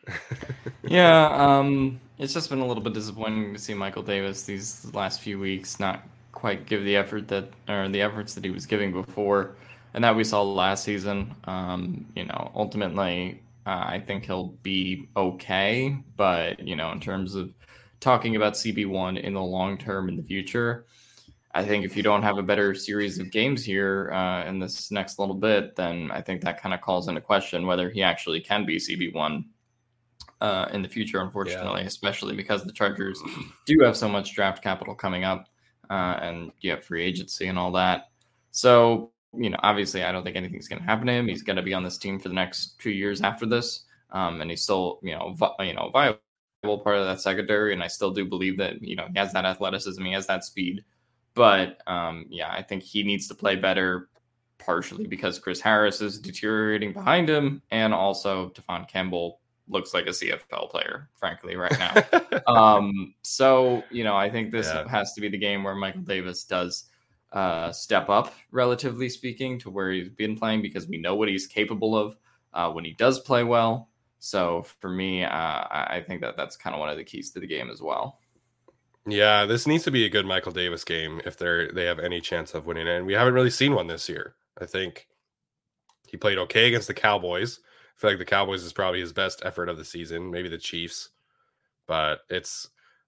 It's just been a little bit disappointing to see Michael Davis these last few weeks not quite give the efforts that he was giving before, and that we saw last season. Ultimately, I think he'll be okay, but in terms of talking about CB1 in the long term in the future, I think if you don't have a better series of games here in this next little bit, then I think that kind of calls into question whether he actually can be CB1 in the future, unfortunately, especially because the Chargers do have so much draft capital coming up and you have free agency and all that. So, obviously I don't think anything's going to happen to him. He's going to be on this team for the next 2 years after this. And he's still, viable part of that secondary. And I still do believe that, he has that athleticism, he has that speed. But I think he needs to play better, partially because Chris Harris is deteriorating behind him, and also Tavon Campbell looks like a CFL player, frankly, right now. So I think this has to be the game where Michael Davis does step up, relatively speaking, to where he's been playing, because we know what he's capable of when he does play well. So for me, I think that's kind of one of the keys to the game as well. Yeah, this needs to be a good Michael Davis game if they have any chance of winning it. And we haven't really seen one this year. I think he played okay against the Cowboys. I feel like the Cowboys is probably his best effort of the season, maybe the Chiefs. But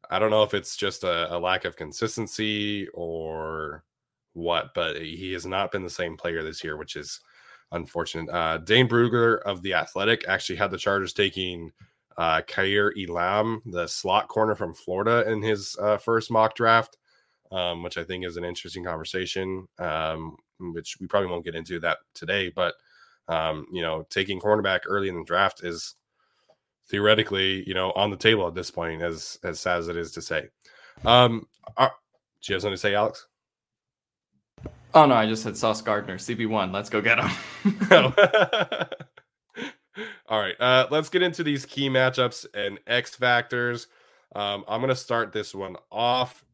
I don't know if it's just a lack of consistency or what, but he has not been the same player this year, which is unfortunate. Dane Brugler of The Athletic actually had the Chargers taking Kaiir Elam, the slot corner from Florida, in his first mock draft, which I think is an interesting conversation, which we probably won't get into that today. But, taking cornerback early in the draft is theoretically, on the table at this point, as sad as it is to say. Do you have something to say, Alex? Oh, no, I just said Sauce Gardner, CB1. Let's go get him. All right, let's get into these key matchups and X factors. I'm going to start this one off.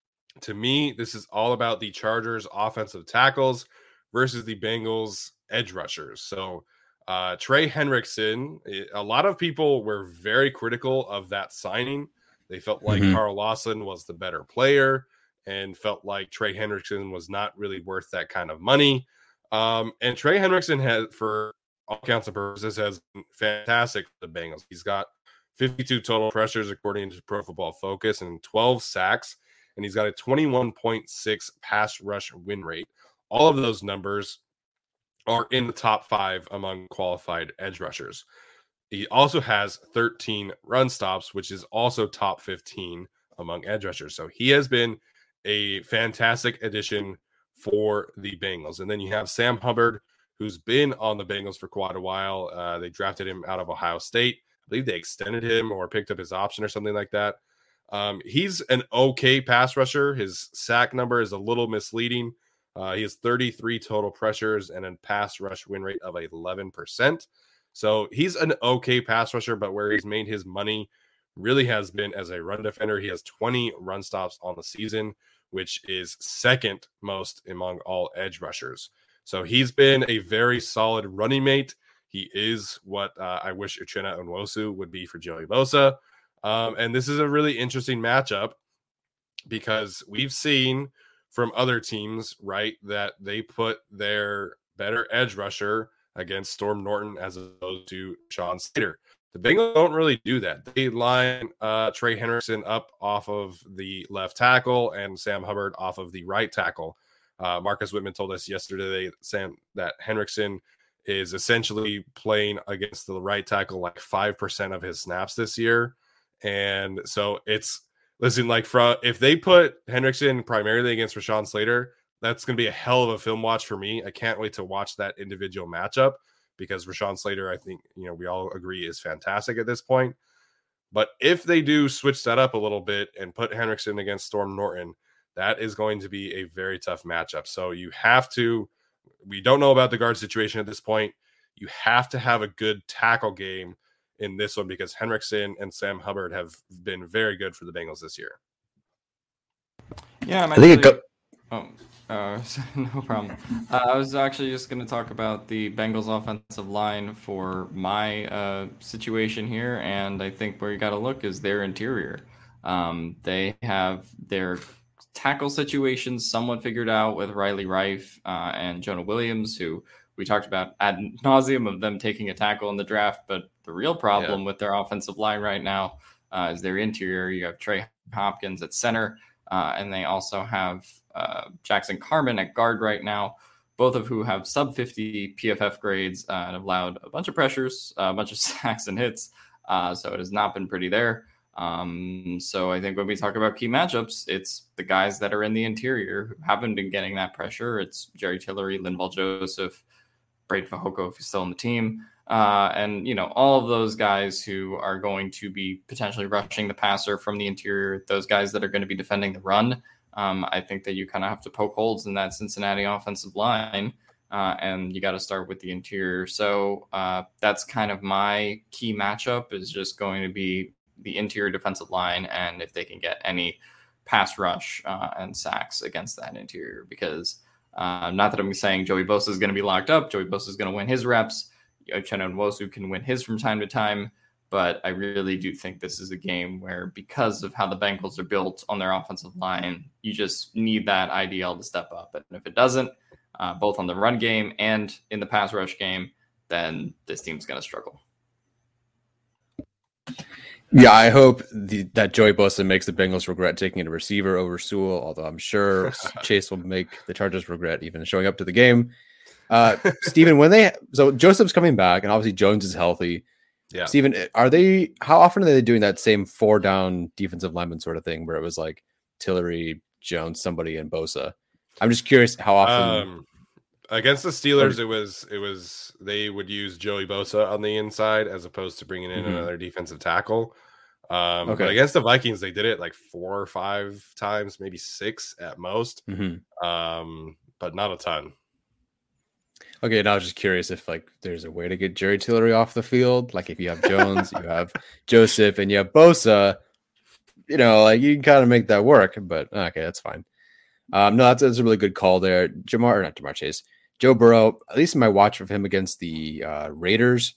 To me, this is all about the Chargers offensive tackles versus the Bengals edge rushers. So Trey Hendrickson, a lot of people were very critical of that signing. They felt like Carl Lawson was the better player and felt like Trey Hendrickson was not really worth that kind of money. And Trey Hendrickson has, for all counts and purposes, has been fantastic for the Bengals. He's got 52 total pressures according to Pro Football Focus and 12 sacks, and he's got a 21.6 pass rush win rate. All of those numbers are in the top 5 among qualified edge rushers. He also has 13 run stops, which is also top 15 among edge rushers. So he has been a fantastic addition for the Bengals. And then you have Sam Hubbard, who's been on the Bengals for quite a while. They drafted him out of Ohio State. I believe they extended him or picked up his option or something like that. He's an okay pass rusher. His sack number is a little misleading. He has 33 total pressures and a pass rush win rate of 11%. So he's an okay pass rusher, but where he's made his money really has been as a run defender. He has 20 run stops on the season, which is second most among all edge rushers. So he's been a very solid running mate. He is what I wish Uchenna Nwosu would be for Joey Bosa. And this is a really interesting matchup because we've seen from other teams, right, that they put their better edge rusher against Storm Norton as opposed to Sean Slater. The Bengals don't really do that. They line Trey Hendrickson up off of the left tackle and Sam Hubbard off of the right tackle. Marcus Whitman told us yesterday, that Hendrickson is essentially playing against the right tackle like 5% of his snaps this year. And so it's, listen, like if they put Hendrickson primarily against Rashawn Slater, that's going to be a hell of a film watch for me. I can't wait to watch that individual matchup because Rashawn Slater, I think, we all agree is fantastic at this point. But if they do switch that up a little bit and put Hendrickson against Storm Norton, that is going to be a very tough matchup. So you have to, we don't know about the guard situation at this point. You have to have a good tackle game in this one because Hendrickson and Sam Hubbard have been very good for the Bengals this year. Yeah, no problem. I was actually just going to talk about the Bengals offensive line for my situation here, and I think where you got to look is their interior. They have their tackle situations somewhat figured out with Riley Reiff and Jonah Williams, who we talked about ad nauseum of them taking a tackle in the draft, but the real problem with their offensive line right now is their interior. You have Trey Hopkins at center, and they also have Jackson Carman at guard right now, both of who have sub 50 PFF grades and have allowed a bunch of pressures, a bunch of sacks and hits. So it has not been pretty there. So I think when we talk about key matchups, it's the guys that are in the interior who haven't been getting that pressure. It's Jerry Tillery, Linval Joseph, Braden Fehoko if he's still on the team. And, all of those guys who are going to be potentially rushing the passer from the interior, those guys that are going to be defending the run. I think that you kind of have to poke holes in that Cincinnati offensive line, and you got to start with the interior. So that's kind of my key matchup is just going to be the interior defensive line, and if they can get any pass rush and sacks against that interior, because not that I'm saying Joey Bosa is going to be locked up. Joey Bosa is going to win his reps. Uchenna Nwosu can win his from time to time. But I really do think this is a game where, because of how the Bengals are built on their offensive line, you just need that IDL to step up. And if it doesn't, both on the run game and in the pass rush game, then this team's going to struggle. Yeah, I hope that Joey Bosa makes the Bengals regret taking a receiver over Sewell, although I'm sure Chase will make the Chargers regret even showing up to the game. Steven, so Joseph's coming back, and obviously Jones is healthy. Yeah. Steven, how often are they doing that same 4-down defensive lineman sort of thing where it was like Tillery, Jones, somebody, and Bosa? I'm just curious how often. Against the Steelers, it was they would use Joey Bosa on the inside as opposed to bringing in another defensive tackle. But against the Vikings, they did it like 4 or 5 times, maybe 6 at most. But not a ton. Okay, now I was just curious if like there's a way to get Jerry Tillery off the field. Like if you have Jones, you have Joseph, and you have Bosa, like you can kind of make that work. But okay, that's fine. No, that's a really good call there. Not Jamar Chase. Joe Burrow, at least in my watch of him against the Raiders,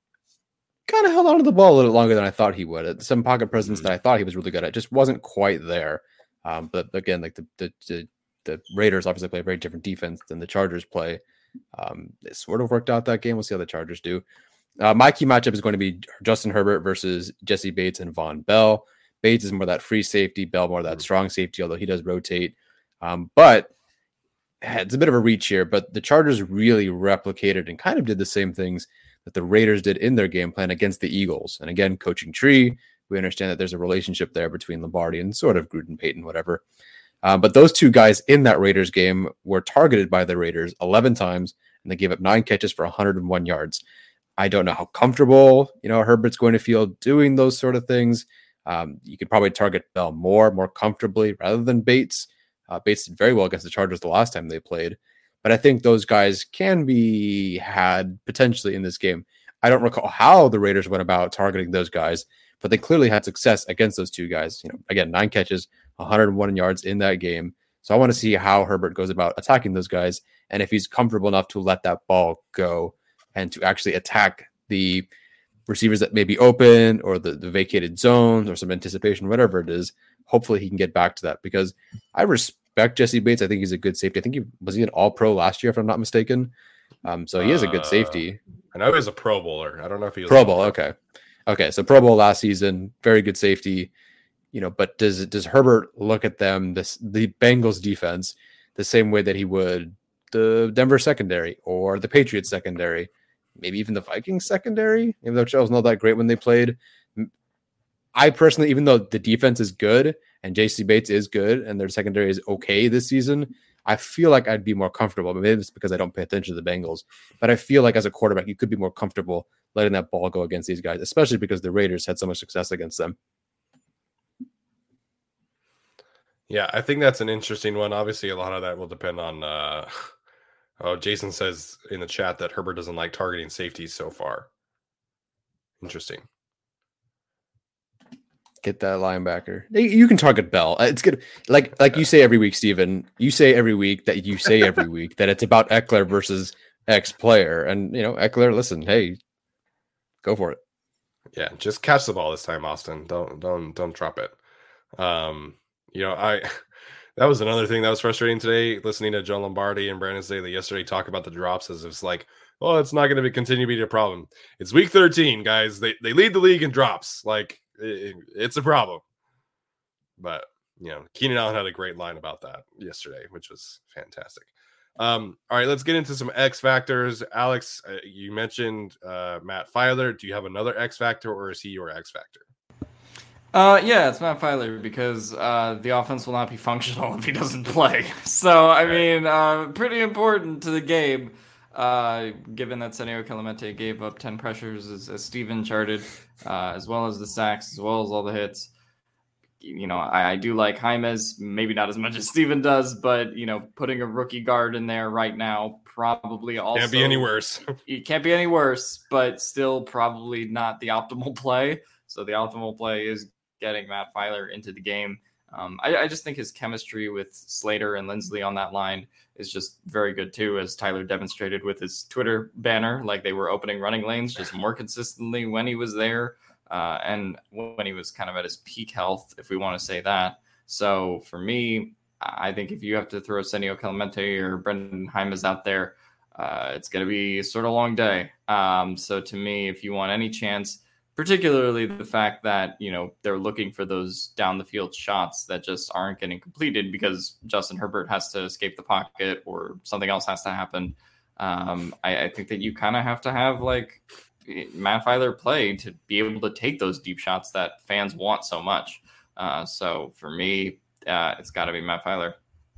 kind of held on to the ball a little longer than I thought he would. Some pocket presence that I thought he was really good at just wasn't quite there. But again, like the Raiders obviously play a very different defense than the Chargers play. It sort of worked out that game. We'll see how the Chargers do. My key matchup is going to be Justin Herbert versus Jesse Bates and Von Bell. Bates is more that free safety, Bell more that strong safety, although he does rotate. But it's a bit of a reach here, but the Chargers really replicated and kind of did the same things that the Raiders did in their game plan against the Eagles. And again, coaching tree, we understand that there's a relationship there between Lombardi and sort of Gruden, Payton, whatever. But those two guys in that Raiders game were targeted by the Raiders 11 times, and they gave up 9 catches for 101 yards. I don't know how comfortable, Herbert's going to feel doing those sort of things. You could probably target Bell more comfortably rather than Bates. Bates did very well against the Chargers the last time they played. But I think those guys can be had potentially in this game. I don't recall how the Raiders went about targeting those guys, but they clearly had success against those two guys. Again, 9 catches, 101 yards in that game. So I want to see how Herbert goes about attacking those guys and if he's comfortable enough to let that ball go and to actually attack the receivers that may be open or the vacated zones or some anticipation, whatever it is. Hopefully he can get back to that because I respect Jesse Bates. I think he's a good safety. I think he was an all-pro last year, if I'm not mistaken. So he is a good safety. I know he was a Pro Bowler. I don't know if he was Pro Bowl. Okay. So Pro Bowl last season, very good safety. But does Herbert look at them, the Bengals defense, the same way that he would the Denver secondary or the Patriots secondary, maybe even the Vikings secondary, even though it was not that great when they played? I personally, even though the defense is good and JC Bates is good and their secondary is okay this season, I feel like I'd be more comfortable. But maybe it's because I don't pay attention to the Bengals. But I feel like as a quarterback, you could be more comfortable letting that ball go against these guys, especially because the Raiders had so much success against them. Yeah, I think that's an interesting one. Obviously, a lot of that will depend on Jason says in the chat that Herbert doesn't like targeting safeties so far. Interesting. Get that linebacker. You can target Bell. It's good. Like you say every week, Steven. You say every week that it's about Eckler versus X player. And Eckler, listen, hey, go for it. Yeah, just catch the ball this time, Austin. Don't drop it. That was another thing that was frustrating today, listening to Joe Lombardi and Brandon Staley yesterday talk about the drops as if it's like, oh, it's not going to continue to be a problem. It's week 13, guys. They lead the league in drops. Like, it's a problem. But, Keenan Allen had a great line about that yesterday, which was fantastic. All right, let's get into some X factors. Alex, you mentioned Matt Filer. Do you have another X factor, or is he your X factor? Yeah, it's Matt Filer because the offense will not be functional if he doesn't play. So, I mean, pretty important to the game, given that Senio Kelemete gave up 10 pressures, as Steven charted, as well as the sacks, as well as all the hits. I do like James, maybe not as much as Steven does, but, putting a rookie guard in there right now probably also... Can't be any worse. It can't be any worse, but still probably not the optimal play. So the optimal play is getting Matt Filer into the game. I just think his chemistry with Slater and Lindsley on that line is just very good too, as Tyler demonstrated with his Twitter banner, like they were opening running lanes just more consistently when he was there and when he was kind of at his peak health, if we want to say that. So for me, I think if you have to throw Senio Kelemete or Brendan James out there, it's going to be a sort of long day. So to me, if you want any chance, particularly the fact that, they're looking for those down the field shots that just aren't getting completed because Justin Herbert has to escape the pocket or something else has to happen. I think that you kind of have to have like Matt Filer play to be able to take those deep shots that fans want so much. So for me, it's got to be Matt Filer.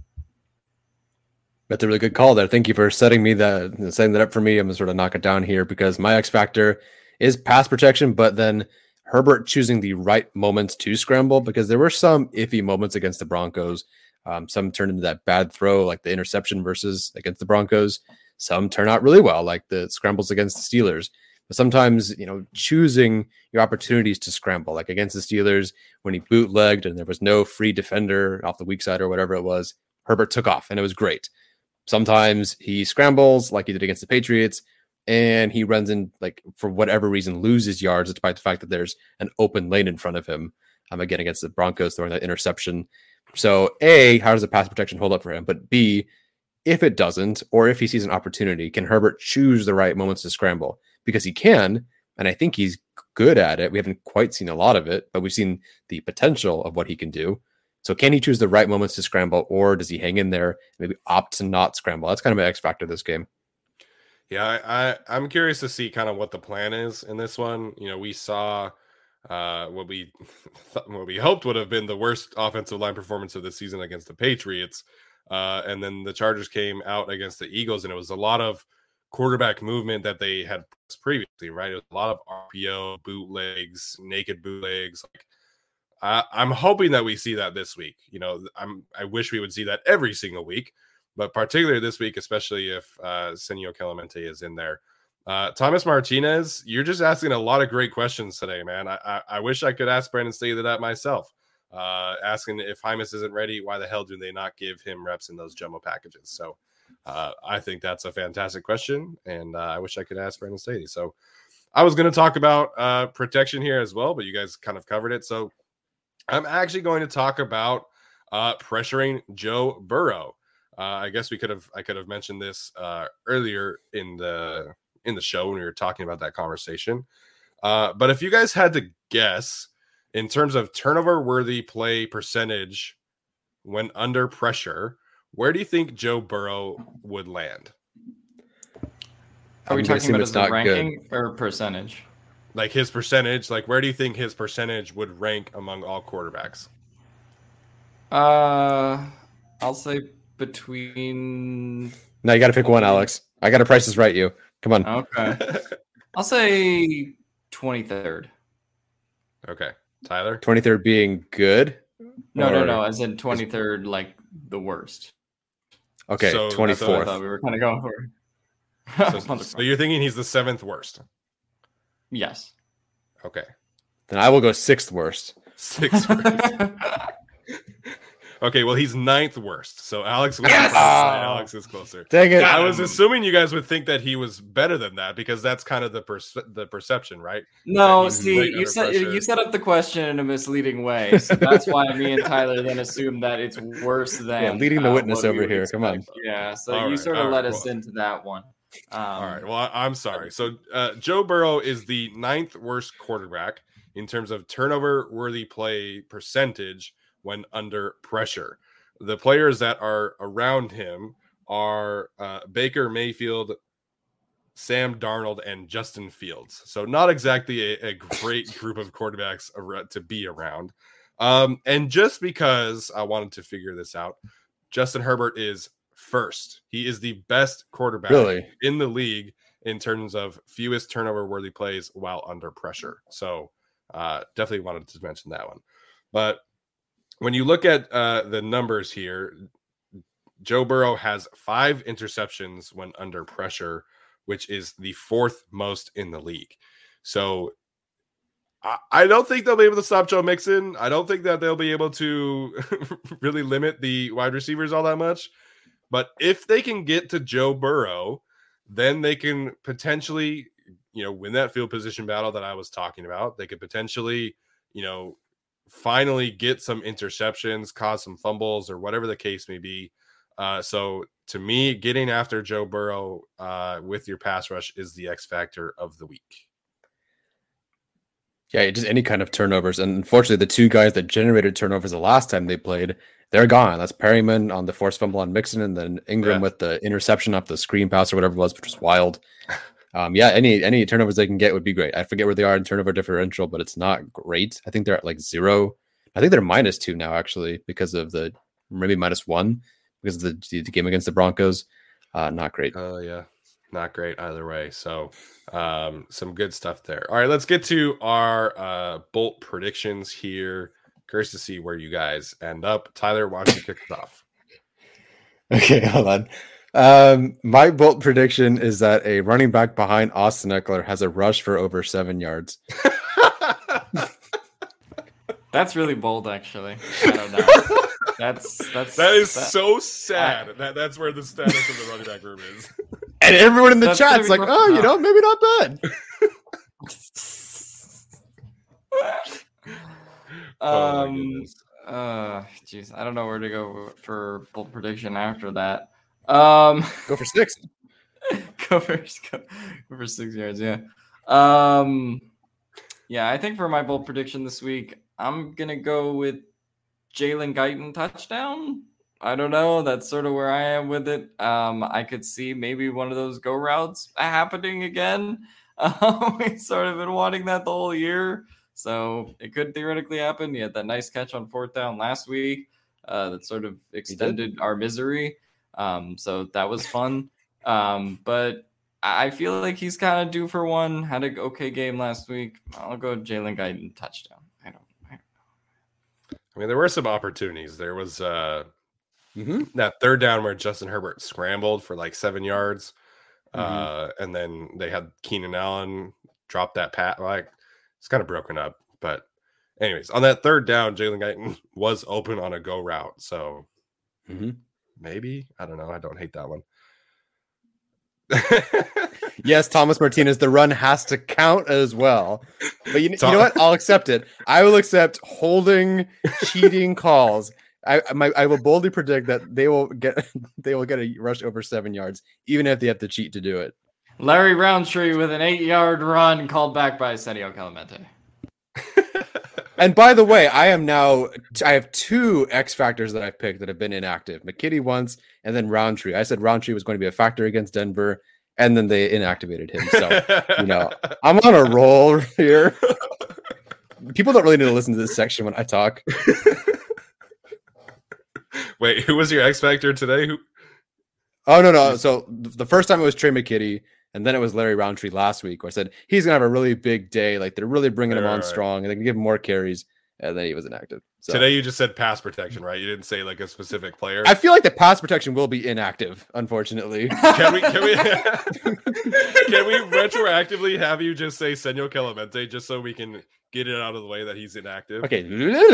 That's a really good call there. Thank you for setting that up for me. I'm going to sort of knock it down here because my X factor is pass protection, but then Herbert choosing the right moments to scramble, because there were some iffy moments against the Broncos. Some turned into that bad throw, like the interception versus against the Broncos. Some turn out really well, like the scrambles against the Steelers. But sometimes, choosing your opportunities to scramble, like against the Steelers, when he bootlegged and there was no free defender off the weak side or whatever it was, Herbert took off and it was great. Sometimes he scrambles like he did against the Patriots and he runs in, like, for whatever reason, loses yards despite the fact that there's an open lane in front of him. Again, against the Broncos, throwing that interception. So A, how does the pass protection hold up for him? But B, if it doesn't, or if he sees an opportunity, can Herbert choose the right moments to scramble? Because he can, and I think he's good at it. We haven't quite seen a lot of it, but we've seen the potential of what he can do. So can he choose the right moments to scramble, or does he hang in there, maybe opt to not scramble? That's kind of my X factor this game. Yeah, I'm curious to see kind of what the plan is in this one. We saw what we hoped would have been the worst offensive line performance of the season against the Patriots. And then the Chargers came out against the Eagles, and it was a lot of quarterback movement that they had previously, right? It was a lot of RPO, bootlegs, naked bootlegs. I'm hoping that we see that this week. I wish we would see that every single week, but particularly this week, especially if Senio Kelemete is in there. Thomas Martinez, you're just asking a lot of great questions today, man. I wish I could ask Brandon Staley that myself. Asking if Hymas isn't ready, why the hell do they not give him reps in those jumbo packages? So I think that's a fantastic question, and I wish I could ask Brandon Staley. So I was going to talk about protection here as well, but you guys kind of covered it. So I'm actually going to talk about pressuring Joe Burrow. I guess I could have mentioned this earlier in the show when we were talking about that conversation. But if you guys had to guess in terms of turnover-worthy play percentage when under pressure, where do you think Joe Burrow would land? Are we talking about as a ranking or percentage? Like his percentage, like where do you think his percentage would rank among all quarterbacks? I'll say between... No, you got to pick one, Alex. I got to Price Is Right you. Come on. Okay. I'll say 23rd. Okay. Tyler? 23rd being good? No. As in 23rd, like the worst. Okay, so 24th. I thought we were kind of going for. So you're thinking he's the 7th worst? Yes. Okay. Then I will go 6th worst. 6th worst. Okay, well, he's 9th worst. So Alex was yes! Alex is closer. Dang it. I was assuming you guys would think that he was better than that because that's kind of the perception, right? No, see, you set up the question in a misleading way. So that's why me and Tyler then assumed that it's worse than leading the witness over here. Come on. Yeah, so you sort of let us into that one. All right. Well, I'm sorry. So Joe Burrow is the 9th worst quarterback in terms of turnover-worthy play percentage when under pressure. The players that are around him are Baker Mayfield, Sam Darnold, and Justin Fields. So not exactly a great group of quarterbacks to be around. And just because I wanted to figure this out, Justin Herbert is first. He is the best quarterback in the league in terms of fewest turnover-worthy plays while under pressure. So definitely wanted to mention that one. But when you look at the numbers here, Joe Burrow has 5 interceptions when under pressure, which is the 4th most in the league. So I don't think they'll be able to stop Joe Mixon. I don't think that they'll be able to really limit the wide receivers all that much. But if they can get to Joe Burrow, then they can potentially, win that field position battle that I was talking about. They could potentially, finally get some interceptions, cause some fumbles, or whatever the case may be. So to me, getting after Joe Burrow with your pass rush is the X factor of the week. Yeah, just any kind of turnovers. And unfortunately, the two guys that generated turnovers the last time they played, they're gone. That's Perryman on the forced fumble on Mixon, and then Ingram with the interception off the screen pass or whatever it was, which was wild. Any turnovers they can get would be great. I forget where they are in turnover differential, but it's not great. I think they're at like 0. I think they're -2 now, actually, because of maybe -1 because of the game against the Broncos. Not great. Oh, yeah. Not great either way. So some good stuff there. All right, let's get to our bolt predictions here. Curious to see where you guys end up. Tyler, why don't you kick us off? Okay, hold on. My bolt prediction is that a running back behind Austin Eckler has a rush for over 7 yards. That's really bold, actually. I don't know. That is so sad. That's where the status of the running back room is. And everyone in the chat's like, oh, maybe not bad. Geez, I don't know where to go for bold prediction after that. Go for 6. Go for 6 yards. Yeah. Yeah, I think for my bold prediction this week, I'm gonna go with Jalen Guyton touchdown. I don't know. That's sort of where I am with it. I could see maybe one of those go routes happening again. We've sort of been wanting that the whole year. So it could theoretically happen. He had that nice catch on 4th down last week that sort of extended our misery. So that was fun. But I feel like he's kind of due for one. Had an okay game last week. I'll go Jalen Guyton touchdown. I don't know. I mean, there were some opportunities. There was that 3rd down where Justin Herbert scrambled for like 7 yards. And then they had Keenan Allen drop that pat. Like, it's kind of broken up. But anyways, on that 3rd down, Jalen Guyton was open on a go route. So maybe, I don't know. I don't hate that one. Yes, Thomas Martinez, the run has to count as well. But you know what? I'll accept it. I will accept holding, cheating calls. I will boldly predict that they will get a rush over 7 yards, even if they have to cheat to do it. Larry Roundtree with an 8-yard run called back by Senio Kelemete. And by the way, I have 2 X factors that I've picked that have been inactive. McKitty once, and then Roundtree. I said Roundtree was going to be a factor against Denver, and then they inactivated him. So, I'm on a roll here. People don't really need to listen to this section when I talk. Wait, who was your X factor today? Oh, no. So the first time it was Trey McKitty, and then it was Larry Roundtree last week, where I said he's going to have a really big day. Like, they're really bringing him on strong, and they can give him more carries. And then he was inactive. So today you just said pass protection, right? You didn't say like a specific player. I feel like the pass protection will be inactive, unfortunately. Can we retroactively have you just say Senio Kelemete just so we can get it out of the way that he's inactive? Okay.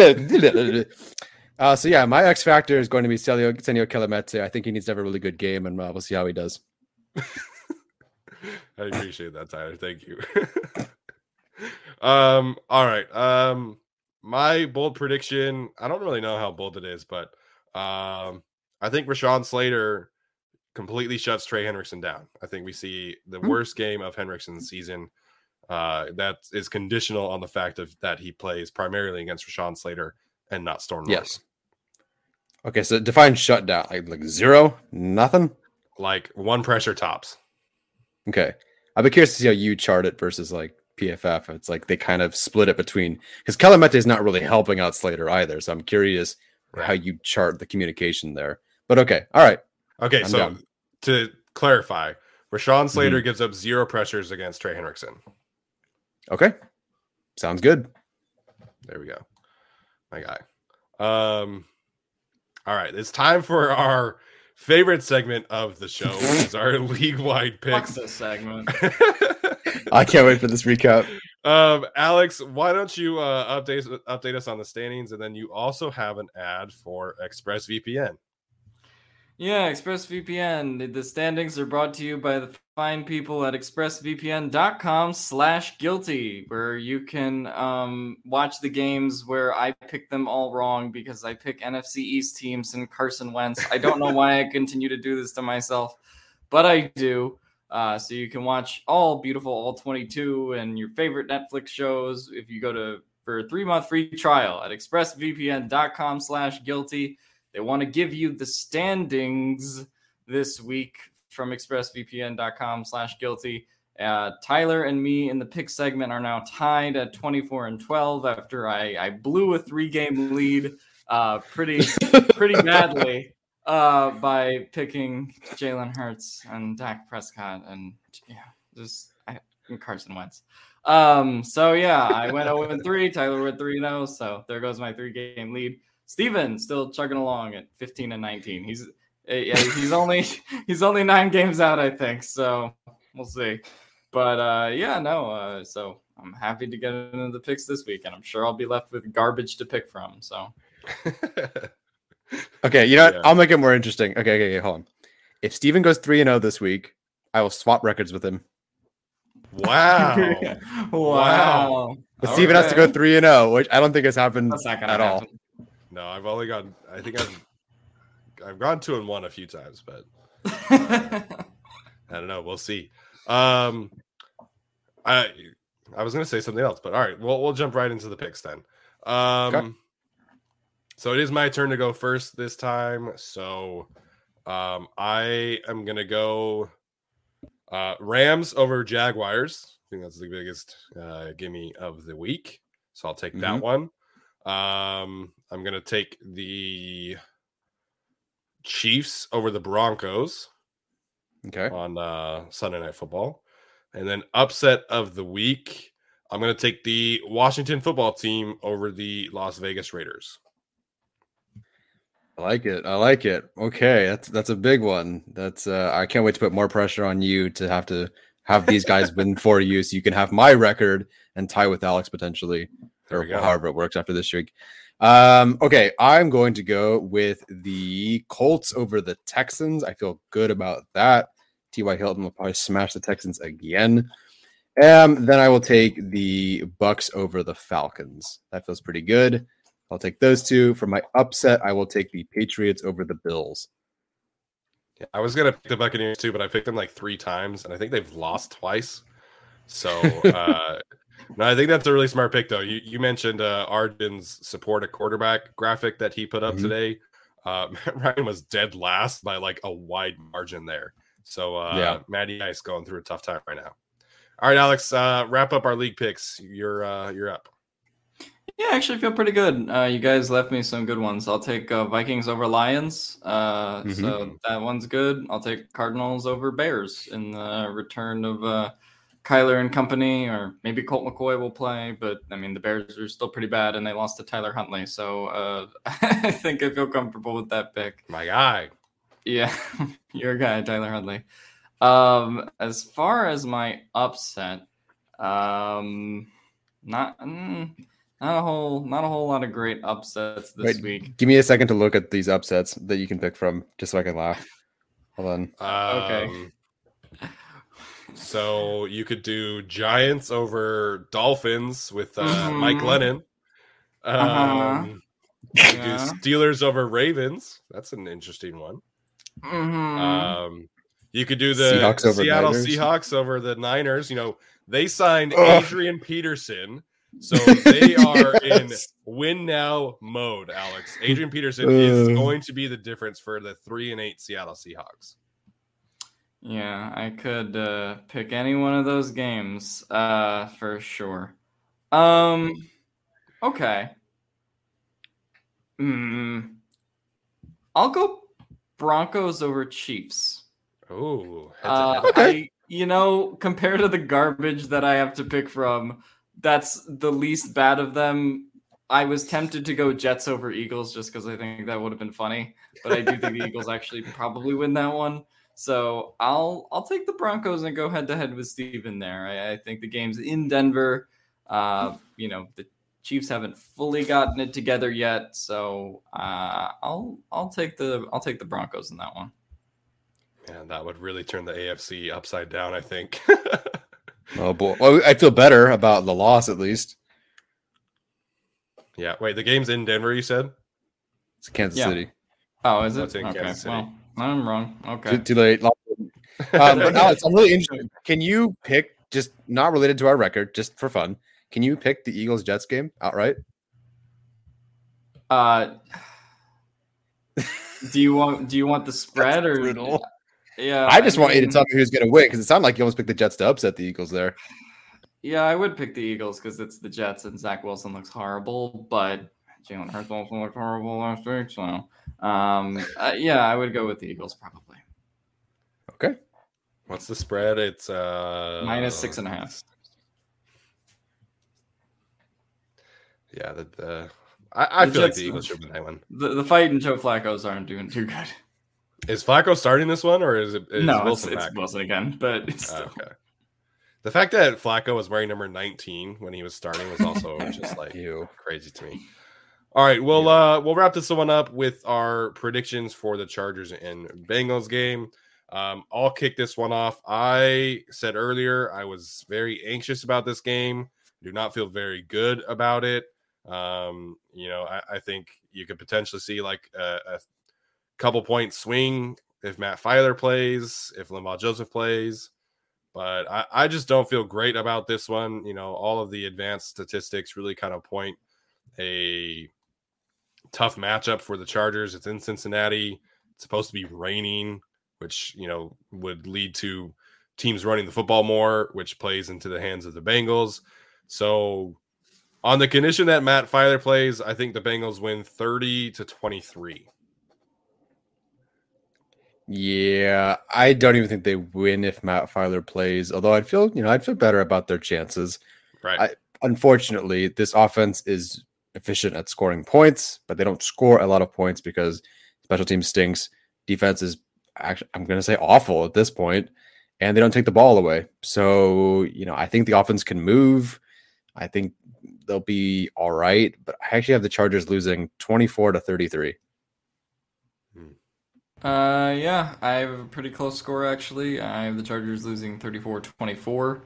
So yeah, my X factor is going to be Senio Kelemete. I think he needs to have a really good game, and we'll see how he does. I appreciate that, Tyler. Thank you. All right. My bold prediction, I don't really know how bold it is, but I think Rashawn Slater completely shuts Trey Hendrickson down. I think we see the worst game of Hendrickson's season. That is conditional on the fact that he plays primarily against Rashawn Slater and not Storm. Yes. Okay, so define shutdown. Like 0? Nothing? Like 1 pressure tops. Okay. I'd be curious to see how you chart it versus like PFF. It's like they kind of split it between, because Kelemete is not really helping out Slater either. So I'm curious how you chart the communication there. But okay. All right. Okay. I'm down. To clarify, Rashawn Slater gives up 0 pressures against Trey Hendrickson. Okay. Sounds good. There we go. My guy. All right. It's time for our favorite segment of the show, which is our league-wide picks. Fuck this segment. I can't wait for this recap. Alex, why don't you update us on the standings, and then you also have an ad for ExpressVPN. Yeah, ExpressVPN. The standings are brought to you by the fine people at expressvpn.com/guilty, where you can watch the games where I pick them all wrong because I pick NFC East teams and Carson Wentz. I don't know why I continue to do this to myself, but I do. So you can watch all beautiful All 22 and your favorite Netflix shows if you go for a 3-month free trial at expressvpn.com/guilty. They want to give you the standings this week from expressvpn.com/guilty. Tyler and me in the pick segment are now tied at 24-12 after I blew a 3-game lead pretty badly by picking Jalen Hurts and Dak Prescott and Carson Wentz. So yeah, I went 0-3. Tyler went 3-0. So there goes my 3-game lead. Steven still chugging along at 15-19. He's only 9 games out, I think. So we'll see. But so I'm happy to get into the picks this week, and I'm sure I'll be left with garbage to pick from. So okay, you know what? I'll make it more interesting. Okay, hold on. If Steven goes 3-0 this week, I will swap records with him. Wow. Wow. But Steven has to go 3-0, which I don't think has happened at all. No, I've only gone. I think I've gone 2-1 a few times, but I don't know. We'll see. I was going to say something else, but all right, we'll jump right into the picks then. Okay. So it is my turn to go first this time. So I am going to go Rams over Jaguars. I think that's the biggest gimme of the week. So I'll take that one. I'm going to take the Chiefs over the Broncos. Okay. On Sunday Night Football. And then upset of the week, I'm going to take the Washington football team over the Las Vegas Raiders. I like it. Okay, that's a big one. That's I can't wait to put more pressure on you to have these guys win for you so you can have my record and tie with Alex potentially, or however it works after this week. Okay, I'm going to go with the Colts over the Texans. I feel good about that. T.Y. Hilton will probably smash the Texans again. Then I will take the Bucks over the Falcons. That feels pretty good. I'll take those two. For my upset, I will take the Patriots over the Bills. Yeah, I was going to pick the Buccaneers too, but I picked them like 3 times, and I think they've lost twice. So, no, I think that's a really smart pick, though. You mentioned Arjun's support a quarterback graphic that he put up today. Ryan was dead last by like a wide margin there. So, Matty Ice going through a tough time right now. All right, Alex, wrap up our league picks. You're up. Yeah, I actually feel pretty good. You guys left me some good ones. I'll take Vikings over Lions. So that one's good. I'll take Cardinals over Bears in the return of Kyler and company, or maybe Colt McCoy will play. But, I mean, the Bears are still pretty bad, and they lost to Tyler Huntley. So I think I feel comfortable with that pick. My guy. Yeah, your guy, Tyler Huntley. As far as my upset, not a whole lot of great upsets this week. Give me a second to look at these upsets that you can pick from, just so I can laugh. Hold on. Okay. So you could do Giants over Dolphins with Mike Lennon. You could do Steelers over Ravens. That's an interesting one. You could do the Seattle Seahawks over the Niners. You know, they signed Adrian Peterson. So they are in win now mode, Alex. Adrian Peterson is going to be the difference for the 3-8 Seattle Seahawks. Yeah, I could pick any one of those games for sure. Okay. I'll go Broncos over Chiefs. Oh, okay. Compared to the garbage that I have to pick from, that's the least bad of them. I was tempted to go Jets over Eagles just because I think that would have been funny, but I do think the Eagles actually probably win that one. So I'll take the Broncos and go head to head with Steven there. I think the game's in Denver. The Chiefs haven't fully gotten it together yet, so I'll take the Broncos in that one. Man, that would really turn the AFC upside down, I think. Oh boy! Well, I feel better about the loss at least. Yeah. Wait, the game's in Denver. You said it's Kansas City. Oh, is it? It's in Kansas City. Well, I'm wrong. Okay. Too late. But Alex, I'm really interested. Can you pick, just not related to our record, just for fun, can you pick the Eagles-Jets game outright? Do you want the spread or brutal? Yeah, I just want you to tell me who's going to win, because it sounded like you almost picked the Jets to upset the Eagles there. Yeah, I would pick the Eagles because it's the Jets and Zach Wilson looks horrible, but Jalen Hurts also looked horrible last week. So, yeah, I would go with the Eagles probably. Okay. What's the spread? It's minus 6.5. Yeah, I feel like the Eagles should win that one. The fight and Joe Flacco's aren't doing too good. Is Flacco starting this one, or is Wilson back? It's Wilson again, but it's still... Okay. The fact that Flacco was wearing number 19 when he was starting was also just like crazy to me. All right, we'll wrap this one up with our predictions for the Chargers and Bengals game. I'll kick this one off. I said earlier I was very anxious about this game. Do not feel very good about it. I think you could potentially see like a couple point swing if Matt Filer plays, if Linval Joseph plays. But I just don't feel great about this one. All of the advanced statistics really kind of point a tough matchup for the Chargers. It's in Cincinnati. It's supposed to be raining, which, would lead to teams running the football more, which plays into the hands of the Bengals. So on the condition that Matt Filer plays, I think the Bengals win 30-23. Yeah, I don't even think they win if Matt Filer plays, although I'd feel better about their chances. Right. Unfortunately, this offense is efficient at scoring points, but they don't score a lot of points because special teams stinks. Defense is actually, I'm going to say, awful at this point, and they don't take the ball away. So, I think the offense can move. I think they'll be all right, but I actually have the Chargers losing 24-33. Yeah, I have a pretty close score actually. I have the Chargers losing 34-24.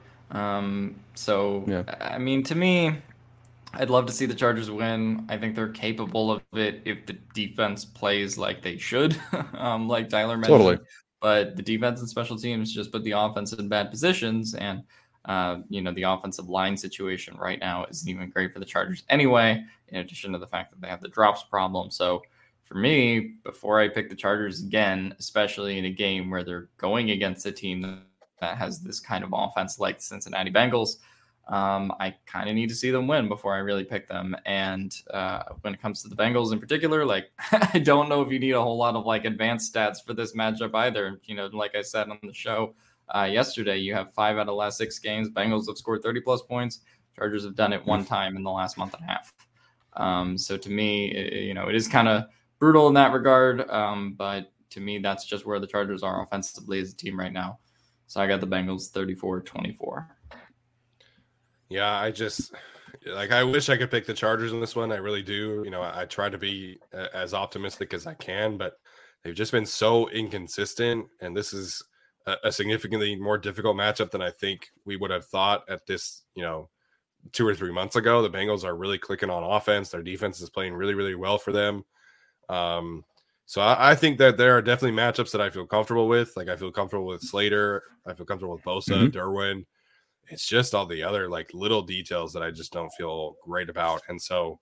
I mean, to me, I'd love to see the Chargers win. I think they're capable of it if the defense plays like they should, like Tyler mentioned. Totally. But the defense and special teams just put the offense in bad positions, and the offensive line situation right now isn't even great for the Chargers anyway, in addition to the fact that they have the drops problem. So for me, before I pick the Chargers again, especially in a game where they're going against a team that has this kind of offense like the Cincinnati Bengals, I kind of need to see them win before I really pick them. And when it comes to the Bengals in particular, I don't know if you need a whole lot of advanced stats for this matchup either. Like I said on the show yesterday, you have 5 out of the last 6 games. Bengals have scored 30 plus points. Chargers have done it one time in the last month and a half. So to me, it is kind of brutal in that regard. But to me, that's just where the Chargers are offensively as a team right now. So I got the Bengals 34-24. Yeah, I wish I could pick the Chargers in this one. I really do. I try to be as optimistic as I can, but they've just been so inconsistent. And this is a significantly more difficult matchup than I think we would have thought at this, 2 or 3 months ago. The Bengals are really clicking on offense. Their defense is playing really, really well for them. So I think that there are definitely matchups that I feel comfortable with. I feel comfortable with Slater. I feel comfortable with Bosa, Derwin. It's just all the other little details that I just don't feel great about. And so,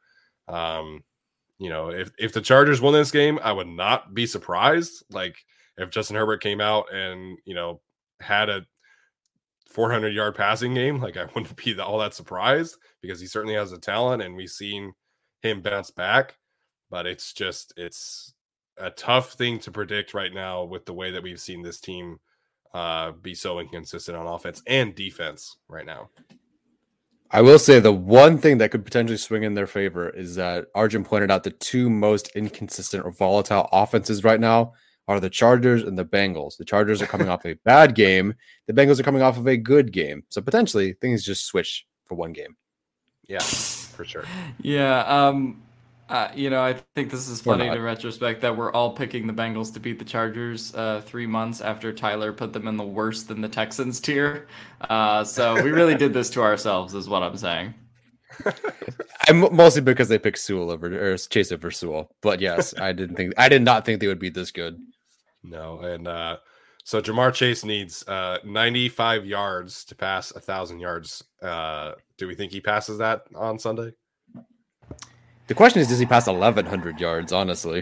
if the Chargers won this game, I would not be surprised. If Justin Herbert came out and, had a 400-yard passing game, I wouldn't be all that surprised because he certainly has the talent and we've seen him bounce back. But it's a tough thing to predict right now with the way that we've seen this team be so inconsistent on offense and defense right now. I will say the one thing that could potentially swing in their favor is that Arjun pointed out the 2 most inconsistent or volatile offenses right now are the Chargers and the Bengals. The Chargers are coming off a bad game. The Bengals are coming off of a good game. So potentially things just switch for one game. Yeah, for sure. Yeah. I think this is funny in retrospect that we're all picking the Bengals to beat the Chargers 3 months after Tyler put them in the worse than the Texans tier. So we really did this to ourselves is what I'm saying. I'm mostly because they picked Chase over Sewell. But yes, I did not think they would be this good. No, and So Jamar Chase needs 95 yards to pass 1,000 yards. Do we think he passes that on Sunday? The question is, does he pass 1,100 yards? Honestly,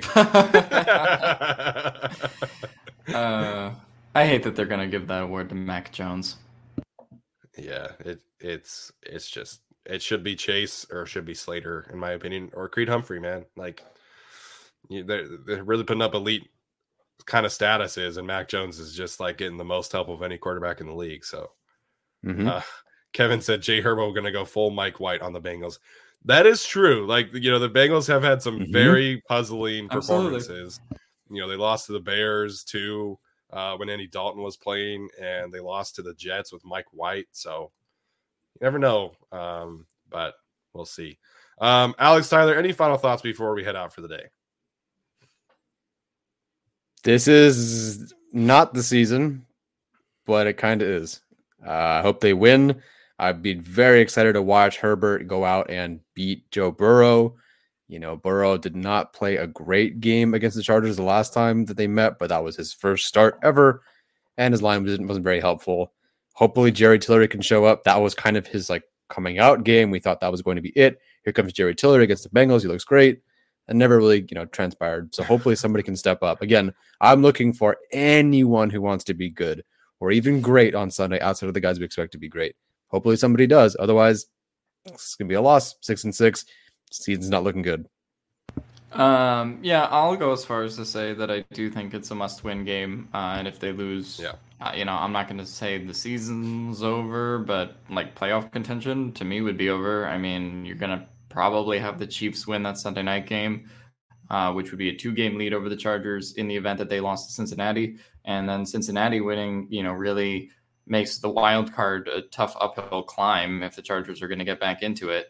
I hate that they're gonna give that award to Mac Jones. Yeah, it's just it should be Chase or it should be Slater in my opinion, or Creed Humphrey. Man, like they're really putting up elite kind of statuses, and Mac Jones is just like getting the most help of any quarterback in the league. So Kevin said Jay Herbo going to go full Mike White on the Bengals. That is true. Like, the Bengals have had some very puzzling performances. They lost to the Bears too when Andy Dalton was playing, and they lost to the Jets with Mike White. So you never know, but we'll see. Alex, Tyler, any final thoughts before we head out for the day? This is not the season, but it kind of is. I hope they win. I'd be very excited to watch Herbert go out and beat Joe Burrow. Burrow did not play a great game against the Chargers the last time that they met, but that was his first start ever, and his line wasn't very helpful. Hopefully Jerry Tillery can show up. That was kind of his coming out game. We thought that was going to be it. Here comes Jerry Tillery against the Bengals. He looks great. And never really, transpired. So hopefully somebody can step up. Again, I'm looking for anyone who wants to be good or even great on Sunday outside of the guys we expect to be great. Hopefully somebody does. Otherwise, it's going to be a loss. 6-6. Season's not looking good. Yeah, I'll go as far as to say that I do think it's a must-win game. And if they lose, I'm not going to say the season's over, but playoff contention to me would be over. I mean, you're going to probably have the Chiefs win that Sunday night game, which would be a 2-game lead over the Chargers in the event that they lost to Cincinnati. And then Cincinnati winning, really makes the wild card a tough uphill climb if the Chargers are going to get back into it.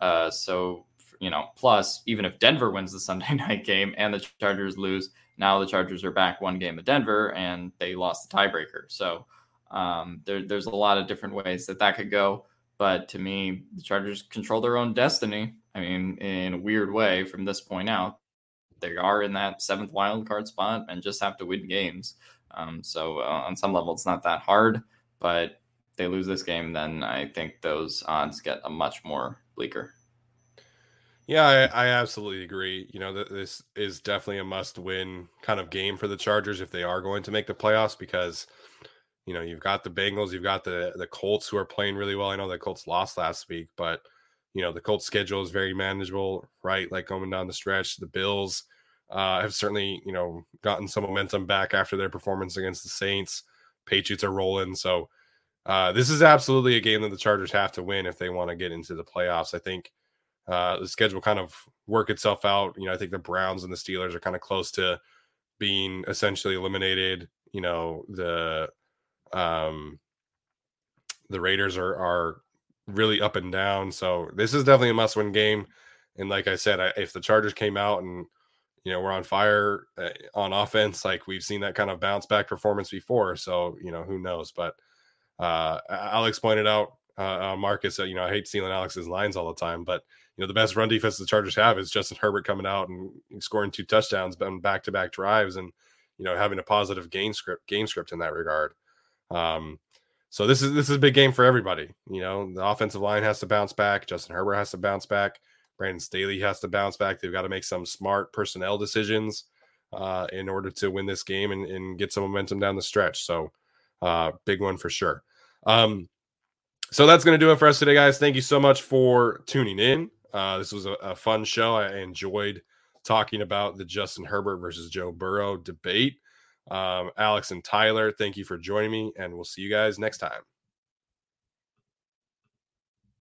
Plus, even if Denver wins the Sunday night game and the Chargers lose, now the Chargers are back 1 game at Denver and they lost the tiebreaker. So there's a lot of different ways that could go. But to me, the Chargers control their own destiny. I mean, in a weird way from this point out, they are in that 7th wild card spot and just have to win games. So on some level, it's not that hard, but if they lose this game, then I think those odds get a much more bleaker. Yeah, I absolutely agree. This is definitely a must-win kind of game for the Chargers if they are going to make the playoffs, because you've got the Bengals, you've got the Colts who are playing really well. I know the Colts lost last week, but the Colts schedule is very manageable, right? Like going down the stretch, the Bills have certainly, gotten some momentum back after their performance against the Saints. Patriots are rolling. So this is absolutely a game that the Chargers have to win if they want to get into the playoffs. I think the schedule kind of work itself out. I think the Browns and the Steelers are kind of close to being essentially eliminated. The Raiders are really up and down. So this is definitely a must-win game. And like I said, if the Chargers came out and, we're on fire on offense, we've seen that kind of bounce back performance before. So, who knows? But Alex pointed out, Marcus, I hate stealing Alex's lines all the time, but, the best run defense the Chargers have is Justin Herbert coming out and scoring 2 touchdowns on back-to-back drives and, having a positive game script in that regard. So this is a big game for everybody. The offensive line has to bounce back. Justin Herbert has to bounce back. Brandon Staley has to bounce back. They've got to make some smart personnel decisions in order to win this game and get some momentum down the stretch. So big one for sure. So that's going to do it for us today, guys. Thank you so much for tuning in. This was a fun show. I enjoyed talking about the Justin Herbert versus Joe Burrow debate. Alex and Tyler, thank you for joining me, and we'll see you guys next time.